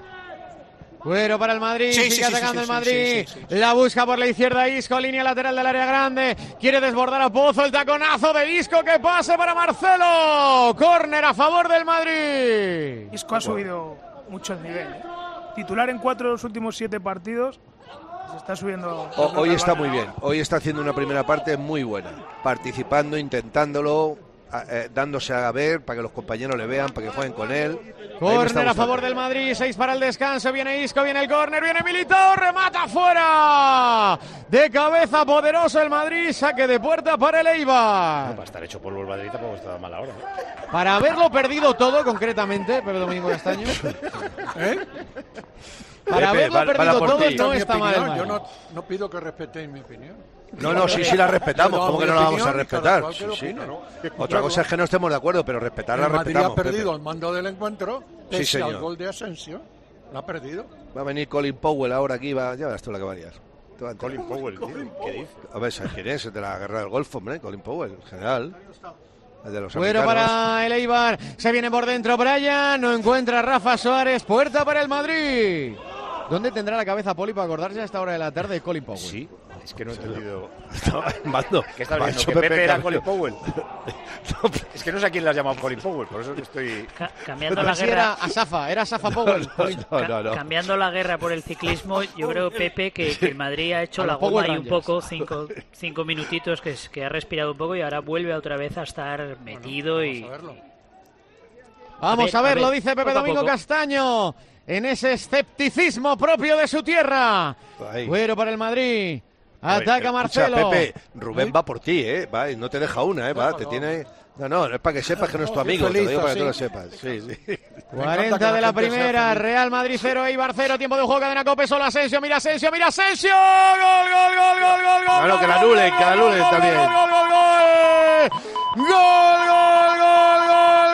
Cuero para el Madrid, Sí, sigue sí, sí, atacando sí, el sí, Madrid, sí, sí, sí. la busca por la izquierda Isco, línea lateral del área grande, quiere desbordar a Pozo, el taconazo de Isco, que pase para Marcelo, córner a favor del Madrid. Isco ha subido mucho el nivel, ¿eh? Titular en cuatro de los últimos siete partidos. Se está subiendo. O- hoy está muy bien, hoy está haciendo una primera parte muy buena, participando, intentándolo, a- eh, dándose a ver para que los compañeros le vean, para que jueguen con él. Ahí me está Córner a gustando. favor del Madrid, seis para el descanso, viene Isco, viene el córner, viene Militao, remata fuera. De cabeza poderoso el Madrid, saque de puerta para el Eibar. Para estar hecho polvo el Madrid tampoco está mal ahora. ¿eh? Para haberlo perdido todo concretamente, Pepe Domingo Castaño. ¿Eh? Para Pepe, haberlo va- va perdido por todo ti. no Mi está mal. el opinión, yo Madrid. no, no pido que respetéis mi opinión. No, no, sí, sí la respetamos, Yo ¿cómo que mi no la vamos a opinión y cada respetar? cual que Sí, lo sí. opine, ¿no? Otra cosa es que no estemos de acuerdo, pero respetarla El Madrid respetamos. ha perdido Pepe. el mando del encuentro Sí, pese al señor. gol de Asensio. Lo ha perdido. Va a venir Colin Powell ahora aquí, va, ya verás tú la que varías. Colin Powell, tío, ¿qué dice? A ver, ¿sabes quién es? El de la guerra del Golfo, hombre, Colin Powell, en general. El de los Fuera americanos. para el Eibar, se viene por dentro Brian, no encuentra a Rafa Suárez, puerta para el Madrid. ¿Dónde tendrá la cabeza Poli para acordarse a esta hora de la tarde de Colin Powell? Sí, es que no he entendido. Mando. ¿Qué estás Me ha viendo? hecho ¿Que Pepe Pepe era cambio. Colin Powell? Es que no sé a quién le has llamado Colin Powell, por eso que estoy... Ca- cambiando Pero la si guerra. era Asafa, era Asafa Powell. No, no, no. Cambiando la guerra por el ciclismo, yo creo, Pepe, que, que el Madrid ha hecho A la los Power goma y un Rangers. poco, cinco, cinco minutitos, que, es- que ha respirado un poco y ahora vuelve otra vez a estar metido y... Vamos a, A ver, ver, a lo ver, dice Pepe poco a Domingo poco. Castaño, en ese escepticismo propio de su tierra. Ahí. Cuero para el Madrid. Ataca Marcelo. Escucha, Pepe, Rubén va por ti, ¿eh? Va, y no te deja una, ¿eh? Va, te tiene... No, no, es para que sepas que no es tu amigo, te lo digo para que tú lo sepas. Sí, sí. cuarenta de la primera, Real Madrid cero, Eibar cero, tiempo de juego, cadena COPE, solo Asensio, mira Asensio, mira Asensio, gol, gol, gol, gol, gol, gol. Bueno, que la anulen, que la anulen también. Gol, gol, gol, gol, gol, gol, gol, gol,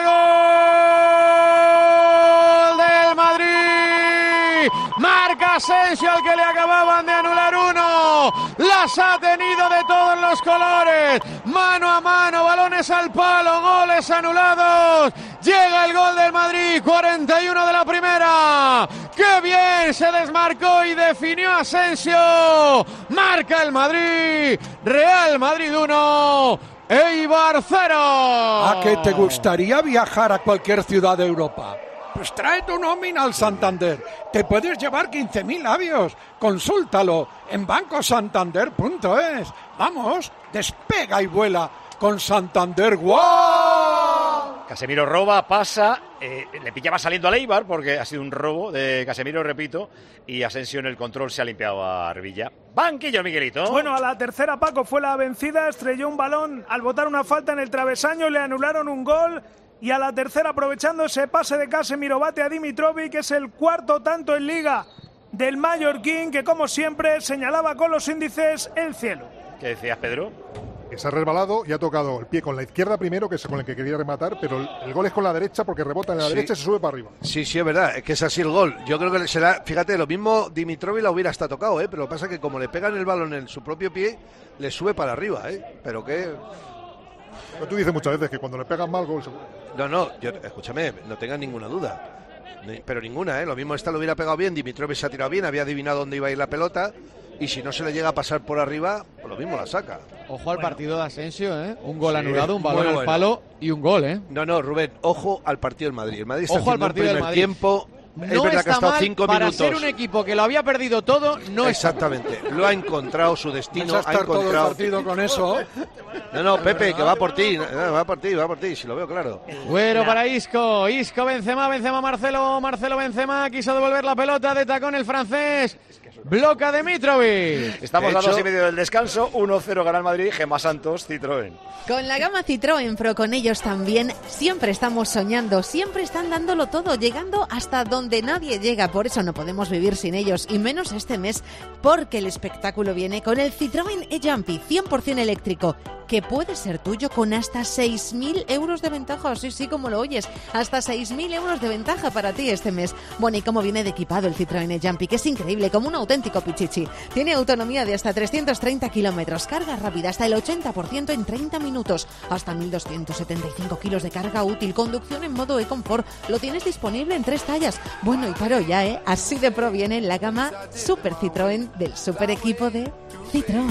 gol del Madrid. Marca Asensio, al que le acababan de anular uno. Las ha tenido de todos los colores. Mano a mano, balones al palo, goles anulados. Llega el gol del Madrid, cuarenta y uno de la primera. ¡Qué bien! Se desmarcó y definió Asensio. Marca el Madrid. Real Madrid uno, Eibar cero. ¿A qué te gustaría viajar a cualquier ciudad de Europa? Pues trae tu nómina al Santander. Te puedes llevar quince mil labios. Consúltalo en banco santander punto es. Vamos, despega y vuela con Santander. ¡Wow! Casemiro roba, pasa, eh, le pillaba saliendo al Eibar porque ha sido un robo de Casemiro, repito, y Asensio en el control se ha limpiado a Revilla. Banquillo, Miguelito. Bueno, a la tercera Paco fue la vencida, estrelló un balón al botar una falta en el travesaño, le anularon un gol. Y a la tercera, aprovechando ese pase de Casemiro, bate a Dimitrovic, que es el cuarto tanto en Liga del mallorquín, que como siempre señalaba con los índices el cielo. ¿Qué decías, Pedro? Que se ha resbalado y ha tocado el pie con la izquierda primero, que es con el que quería rematar, pero el, el gol es con la derecha porque rebota en la Sí. derecha y se sube para arriba. Sí, sí, es verdad, es que es así el gol. Yo creo que será, fíjate, lo mismo Dimitrovic la hubiera hasta tocado, ¿eh? Pero lo que pasa es que como le pegan el balón en su propio pie, le sube para arriba, ¿eh? Pero que... Pero tú dices muchas veces que cuando le pegan mal gol... Se... No, no, yo, escúchame, no tengas ninguna duda. Ni- Pero ninguna, ¿eh? Lo mismo esta lo hubiera pegado bien, Dimitrovic se ha tirado bien, había adivinado dónde iba a ir la pelota, y si no se le llega a pasar por arriba, pues lo mismo la saca. Ojo al partido de Asensio, ¿eh? Un gol Sí, anulado, un muy balón al bueno. palo y un gol, ¿eh? No, no, Rubén, ojo al partido del Madrid. El Madrid está Ojo al haciendo un partido del primer Madrid. tiempo. Es No verdad que ha está estado mal cinco para minutos. ser un equipo que lo había perdido todo, no está mal. Exactamente, lo ha encontrado su destino, Vas a ha estar todo el encontrado. partido con eso. No, no, Pepe, que va por ti, no, va por ti, va por ti, si lo veo claro. Bueno para Isco, Isco Benzema, Benzema Marcelo, Marcelo Benzema, quiso devolver la pelota de tacón el francés, bloca Dimitrovic. Estamos De a dos hecho- y medio del descanso, uno cero gana el Madrid, Gemma Santos, Citroën. Con la gama Citroën Pro, con ellos también, siempre estamos soñando, siempre están dándolo todo, llegando hasta donde nadie llega. Por eso no podemos vivir sin ellos, y menos este mes, porque el espectáculo viene con el Citroën e-Jumpy cien por ciento eléctrico, que puede ser tuyo con hasta seis mil euros de ventaja. Sí, sí, como lo oyes, hasta seis mil euros de ventaja para ti este mes. Bueno, y cómo viene de equipado el Citroën e-Jumpy, que es increíble, como un auténtico pichichi. Tiene autonomía de hasta trescientos treinta kilómetros, carga rápida hasta el ochenta por ciento en treinta minutos, hasta mil doscientos setenta y cinco kilos de carga útil, conducción en modo e-confort. Lo tienes disponible en tres tallas. Bueno, y paro ya, ¿eh? Así de pro viene la gama Super Citroën del super equipo de Citroën.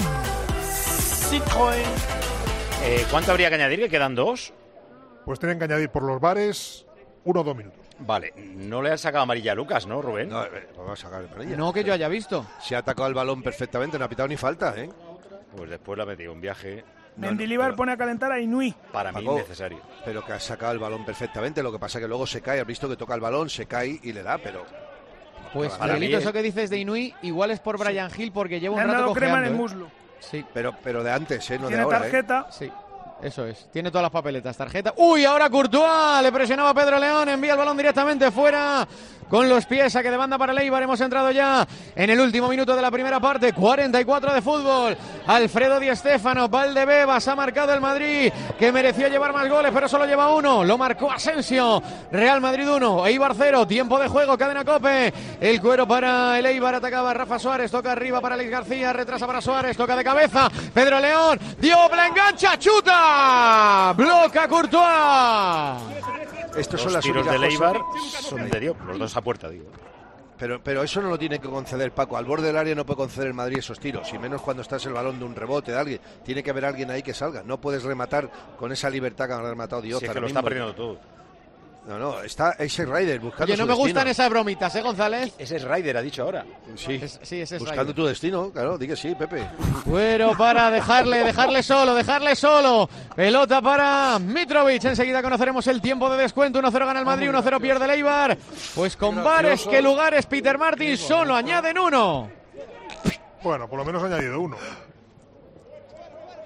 Citroën. Eh, ¿Cuánto habría que añadir? ¿Que quedan dos? Pues tienen que añadir por los bares uno o dos minutos. Vale, no le han sacado amarilla a Lucas, ¿no, Rubén? No, eh, vamos a sacar amarilla. No que yo haya visto. Se ha atacado el balón perfectamente, no ha pitado ni falta, ¿eh? Pues después le ha metido un viaje No, Mendilibar no, pone a calentar a Inui. para mí Paco, innecesario. Pero que ha sacado el balón perfectamente, lo que pasa es que luego se cae, has visto que toca el balón, se cae y le da, pero... Pues Para mí Miguelito, es- eso que dices de Inui, igual es por Brian Hill porque lleva Le un han rato dado crema en el cojeando, ¿eh? muslo. Sí. Pero, pero de antes, ¿eh? No de Tiene ahora, ¿eh? tarjeta. Sí, eso es. Tiene todas las papeletas, tarjeta. ¡Uy! Ahora Courtois le presionaba a Pedro León, envía el balón directamente fuera. Con los pies, saque de banda para el Eibar. Hemos entrado ya en el último minuto de la primera parte. cuarenta y cuatro de fútbol. Alfredo Di Stéfano, Valdebebas, ha marcado el Madrid, que mereció llevar más goles, pero solo lleva uno. Lo marcó Asensio. Real Madrid uno, Eibar cero. Tiempo de juego, cadena COPE. El cuero para el Eibar, atacaba Rafa Suárez. Toca arriba para Alex García, retrasa para Suárez. Toca de cabeza, Pedro León. Diobla engancha, chuta. Bloca Courtois. Estos Los son las tiros únicas del Eibar cosas- son de Diop, los dos a puerta, digo. Pero, pero eso no lo tiene que conceder Paco. Al borde del área no puede conceder el Madrid esos tiros, y menos cuando estás el balón de un rebote de alguien. Tiene que haber alguien ahí que salga. No puedes rematar con esa libertad que ha rematado Diop. Si es que ahora lo está mismo. perdiendo todo. No, no, está ese Ryder buscando Oye, no su me destino. gustan esas bromitas, ¿eh, González? Ese es Ryder, ha dicho ahora. Sí, Es- sí, ese es buscando Ryder. tu destino, claro, di que sí, Pepe. Cuero para dejarle, dejarle solo, dejarle solo. Pelota para Mitrovic. Enseguida conoceremos el tiempo de descuento. uno cero gana el Madrid, uno cero pierde el Eibar. Pues con bares que lugares, Peter Martin solo añaden uno. Bueno, por lo menos ha añadido uno.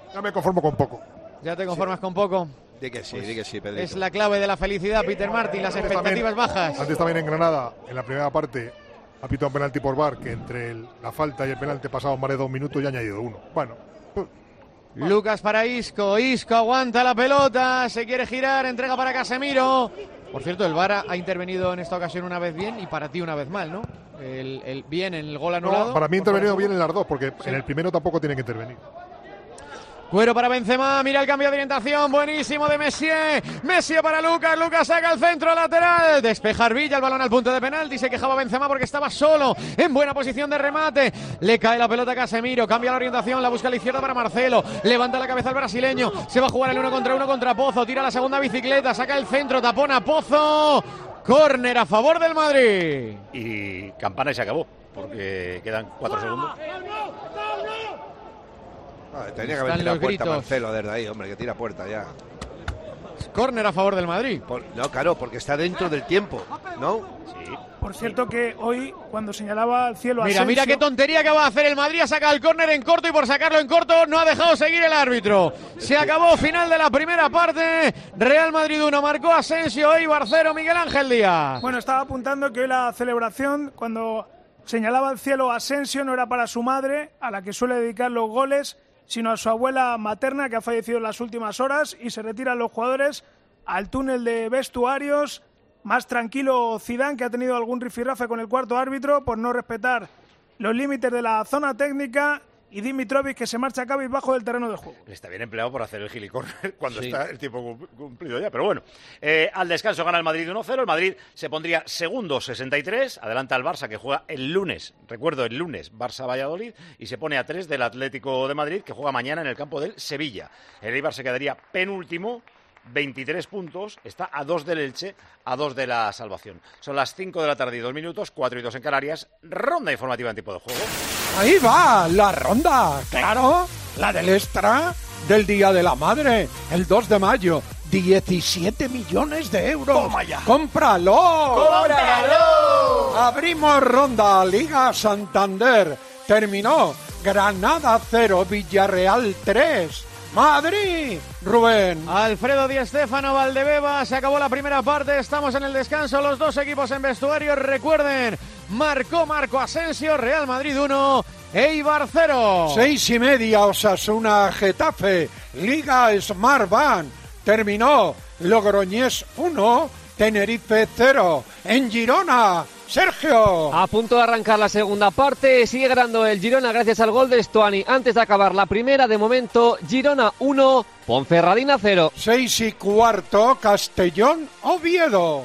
Ya me conformo con poco. ¿Ya te conformas sí. con poco? Di que sí, pues di que sí, Pedrito. Es la clave de la felicidad, Peter Martin, las antes expectativas también, bajas. Antes también en Granada, en la primera parte, ha pitado un penalti por V A R, que entre el, la falta y el penalti pasado más de dos minutos y ha añadido uno. Bueno. Pues, bueno. Lucas para Isco, Isco aguanta la pelota, se quiere girar, entrega para Casemiro. Por cierto, el V A R ha intervenido en esta ocasión una vez bien y para ti una vez mal, ¿no? El, el bien en el gol anulado. No, para mí ha intervenido bien en las dos, porque sí. en el primero tampoco tiene que intervenir. Cuero para Benzema, mira el cambio de orientación, buenísimo de Messier, Messier para Lucas, Lucas saca el centro lateral, despeja Villa, el balón al punto de penalti, se quejaba Benzema porque estaba solo, en buena posición de remate, le cae la pelota a Casemiro, cambia la orientación, la busca a la izquierda para Marcelo, levanta la cabeza al brasileño, se va a jugar el uno contra uno contra Pozo, tira la segunda bicicleta, saca el centro, tapona Pozo, córner a favor del Madrid. Y campana y se acabó, porque quedan cuatro segundos. Ah, tenía que haber tirado puerta Marcelo desde ahí, hombre, que tira puerta ya. Córner a favor del Madrid. Por, no, claro, porque está dentro del tiempo, ¿no? Sí. Por cierto que hoy, cuando señalaba al cielo Mira, Asensio, mira qué tontería que va a hacer el Madrid, ha sacado el córner en corto y por sacarlo en corto no ha dejado seguir el árbitro. Se acabó, final de la primera parte. Real Madrid uno, marcó Asensio, Eibar cero, Miguel Ángel Díaz. Bueno, estaba apuntando que hoy la celebración, cuando señalaba al cielo Asensio, no era para su madre, a la que suele dedicar los goles, sino a su abuela materna, que ha fallecido en las últimas horas, y se retiran los jugadores al túnel de vestuarios. Más tranquilo Zidane, que ha tenido algún rifirrafe con el cuarto árbitro por no respetar los límites de la zona técnica, y Dimitrovic, que se marcha cabizbajo del terreno de juego. Está bien empleado por hacer el gilicorner cuando sí. está el tiempo cumplido ya, pero bueno. Eh, al descanso gana el Madrid uno cero, el Madrid se pondría segundo sesenta y tres, adelanta al Barça, que juega el lunes, recuerdo, el lunes, Barça-Valladolid, y se pone a tres del Atlético de Madrid, que juega mañana en el campo del Sevilla. El Eibar se quedaría penúltimo, veintitrés puntos, está a dos del Elche, a dos de la salvación. Son las cinco de la tarde y dos minutos, cuatro y dos en Canarias, ronda informativa en tiempo de juego. Ahí va, la ronda, claro, la del extra del Día de la Madre, el dos de mayo, diecisiete millones de euros. ¡Toma ya! ¡Cómpralo! ¡Cómpralo! Abrimos ronda, Liga Santander, terminó, Granada cero, Villarreal tres. Madrid, Rubén. Alfredo Di Stéfano, Valdebeba, se acabó la primera parte, estamos en el descanso, los dos equipos en vestuario, recuerden, marcó Marco Asensio, Real Madrid uno, Eibar cero. Seis y media, Osasuna Getafe, Liga Smart Van, terminó, Logroñés uno, Tenerife cero, en Girona, Sergio. A punto de arrancar la segunda parte, sigue ganando el Girona gracias al gol de Stuani. Antes de acabar la primera, de momento, Girona uno, Ponferradina cero. Seis y cuarto, Castellón, Oviedo.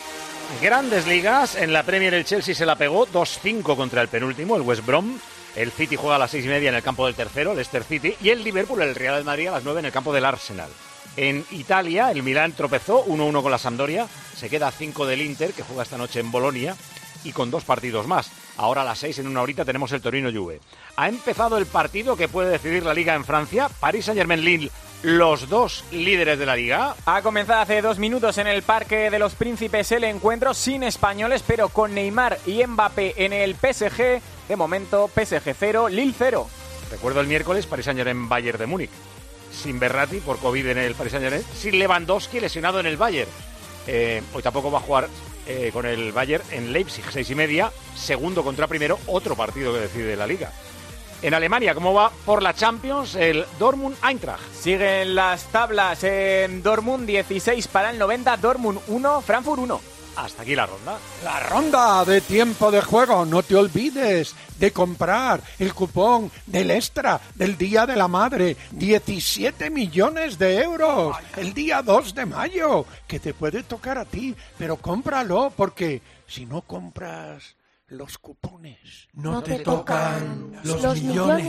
Grandes ligas, en la Premier el Chelsea se la pegó dos cinco contra el penúltimo, el West Brom. El City juega a las seis y media en el campo del tercero, Leicester City. Y el Liverpool, el Real Madrid, a las nueve en el campo del Arsenal. En Italia, el Milán tropezó uno uno con la Sampdoria, se queda a cinco del Inter, que juega esta noche en Bolonia, y con dos partidos más. Ahora a las seis, en una horita, tenemos el Torino-Juve. Ha empezado el partido que puede decidir la Liga en Francia, París Saint-Germain-Lille, los dos líderes de la Liga. Ha comenzado hace dos minutos en el Parque de los Príncipes el encuentro, sin españoles, pero con Neymar y Mbappé en el P S G. De momento, P S G cero, Lille cero. Recuerdo el miércoles, París Saint-Germain-Bayern de Múnich. Sin Berratti por COVID en el Paris Saint-Germain, sin Lewandowski lesionado en el Bayern. Eh, hoy tampoco va a jugar eh, con el Bayern en Leipzig, seis y media, segundo contra primero, otro partido que decide la Liga. En Alemania, ¿cómo va por la Champions? El Dortmund-Eintracht. Siguen las tablas en Dortmund, dieciséis para el noventa, Dortmund uno, Frankfurt uno. Hasta aquí la ronda. La ronda de tiempo de juego. No te olvides de comprar el cupón del extra del Día de la Madre. diecisiete millones de euros. El día dos de mayo. Que te puede tocar a ti. Pero cómpralo, porque si no compras los cupones, no, no te, te tocan, tocan los, los millones.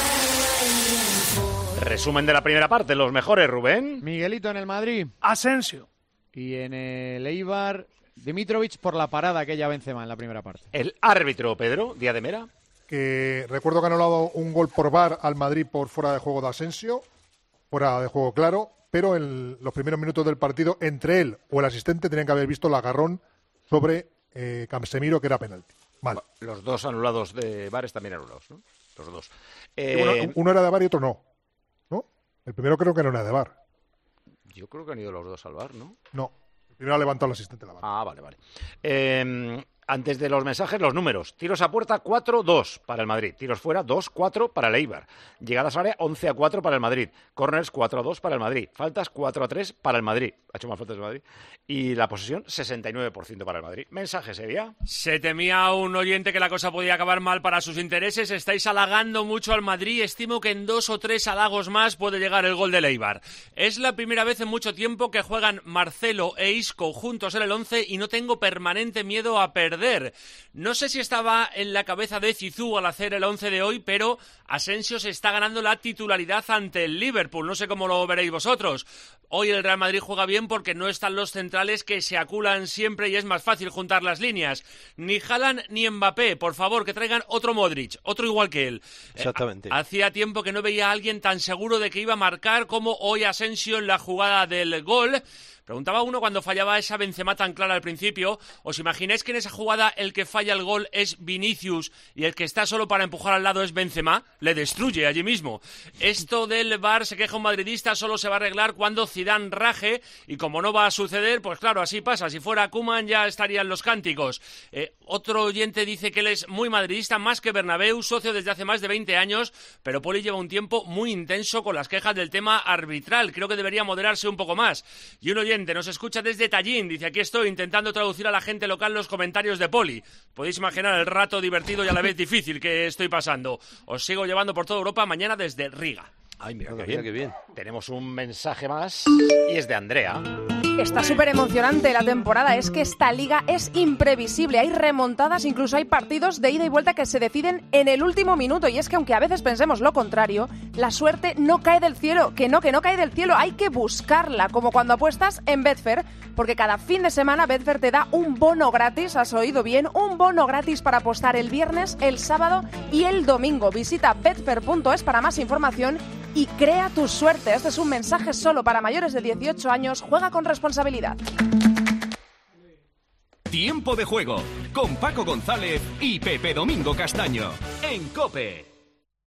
millones. Resumen de la primera parte. Los mejores, Rubén. Miguelito en el Madrid. Asensio. Y en el Eibar, Dimitrovic por la parada aquella Benzema en la primera parte. El árbitro, Pedro, Díaz de Mera. Que recuerdo que han anulado un gol por V A R al Madrid por fuera de juego de Asensio, fuera de juego claro, pero en los primeros minutos del partido, entre él o el asistente tenían que haber visto el agarrón sobre eh, Casemiro, que era penalti. Vale. Los dos anulados de V A R también anulados, ¿no? Los dos. Eh... Uno, uno era de V A R y otro no. ¿No? El primero creo que no era de V A R. Yo creo que han ido los dos al V A R, ¿no? No, el primero ha levantado el asistente de la V A R. Ah, vale, vale. Eh, antes de los mensajes, los números. Tiros a puerta, cuatro dos para el Madrid. Tiros fuera, dos cuatro para el Eibar. Llegadas al área, once a cuatro para el Madrid. Corners, cuatro a dos para el Madrid. Faltas, cuatro a tres para el Madrid. Ha hecho más faltas el Madrid. Y la posesión, sesenta y nueve por ciento para el Madrid. ¿Mensaje sería? Se temía un oyente que la cosa podía acabar mal para sus intereses. Estáis halagando mucho al Madrid. Estimo que en dos o tres halagos más puede llegar el gol del Eibar. Es la primera vez en mucho tiempo que juegan Marcelo e Isco juntos en el once y no tengo permanente miedo a perder. No sé si estaba en la cabeza de Zizou al hacer el once de hoy, pero Asensio se está ganando la titularidad ante el Liverpool. No sé cómo lo veréis vosotros. Hoy el Real Madrid juega bien porque no están los centrales que se aculan siempre y es más fácil juntar las líneas. Ni Haaland ni Mbappé, por favor, que traigan otro Modric, otro igual que él. Exactamente. Eh, hacía tiempo que no veía a alguien tan seguro de que iba a marcar como hoy Asensio en la jugada del gol. Preguntaba uno cuando fallaba esa Benzema tan clara al principio, ¿os imagináis que en esa jugada el que falla el gol es Vinicius y el que está solo para empujar al lado es Benzema? Le destruye allí mismo. Esto del V A R, se queja un madridista, solo se va a arreglar cuando Zidane raje, y como no va a suceder, pues claro, así pasa. Si fuera Koeman ya estarían los cánticos. Eh, otro oyente dice que él es muy madridista, más que Bernabéu, socio desde hace más de veinte años, pero Poli lleva un tiempo muy intenso con las quejas del tema arbitral. Creo que debería moderarse un poco más. Y un oyente nos escucha desde Tallín, dice: aquí estoy intentando traducir a la gente local los comentarios de Poli. Podéis imaginar el rato divertido y a la vez difícil que estoy pasando. Os sigo llevando por toda Europa mañana desde Riga. Ay, mira, Mira, qué, bien. qué bien. Tenemos un mensaje más y es de Andrea. Está súper emocionante la temporada, es que esta liga es imprevisible, hay remontadas, incluso hay partidos de ida y vuelta que se deciden en el último minuto, y es que aunque a veces pensemos lo contrario, la suerte no cae del cielo, que no, que no cae del cielo, hay que buscarla, como cuando apuestas en Betfair, porque cada fin de semana Betfair te da un bono gratis, has oído bien, un bono gratis para apostar el viernes, el sábado y el domingo. Visita betfair punto es para más información y crea tu suerte. Este es un mensaje solo para mayores de dieciocho años. Juega con responsabilidad. Tiempo de juego con Paco González y Pepe Domingo Castaño en COPE.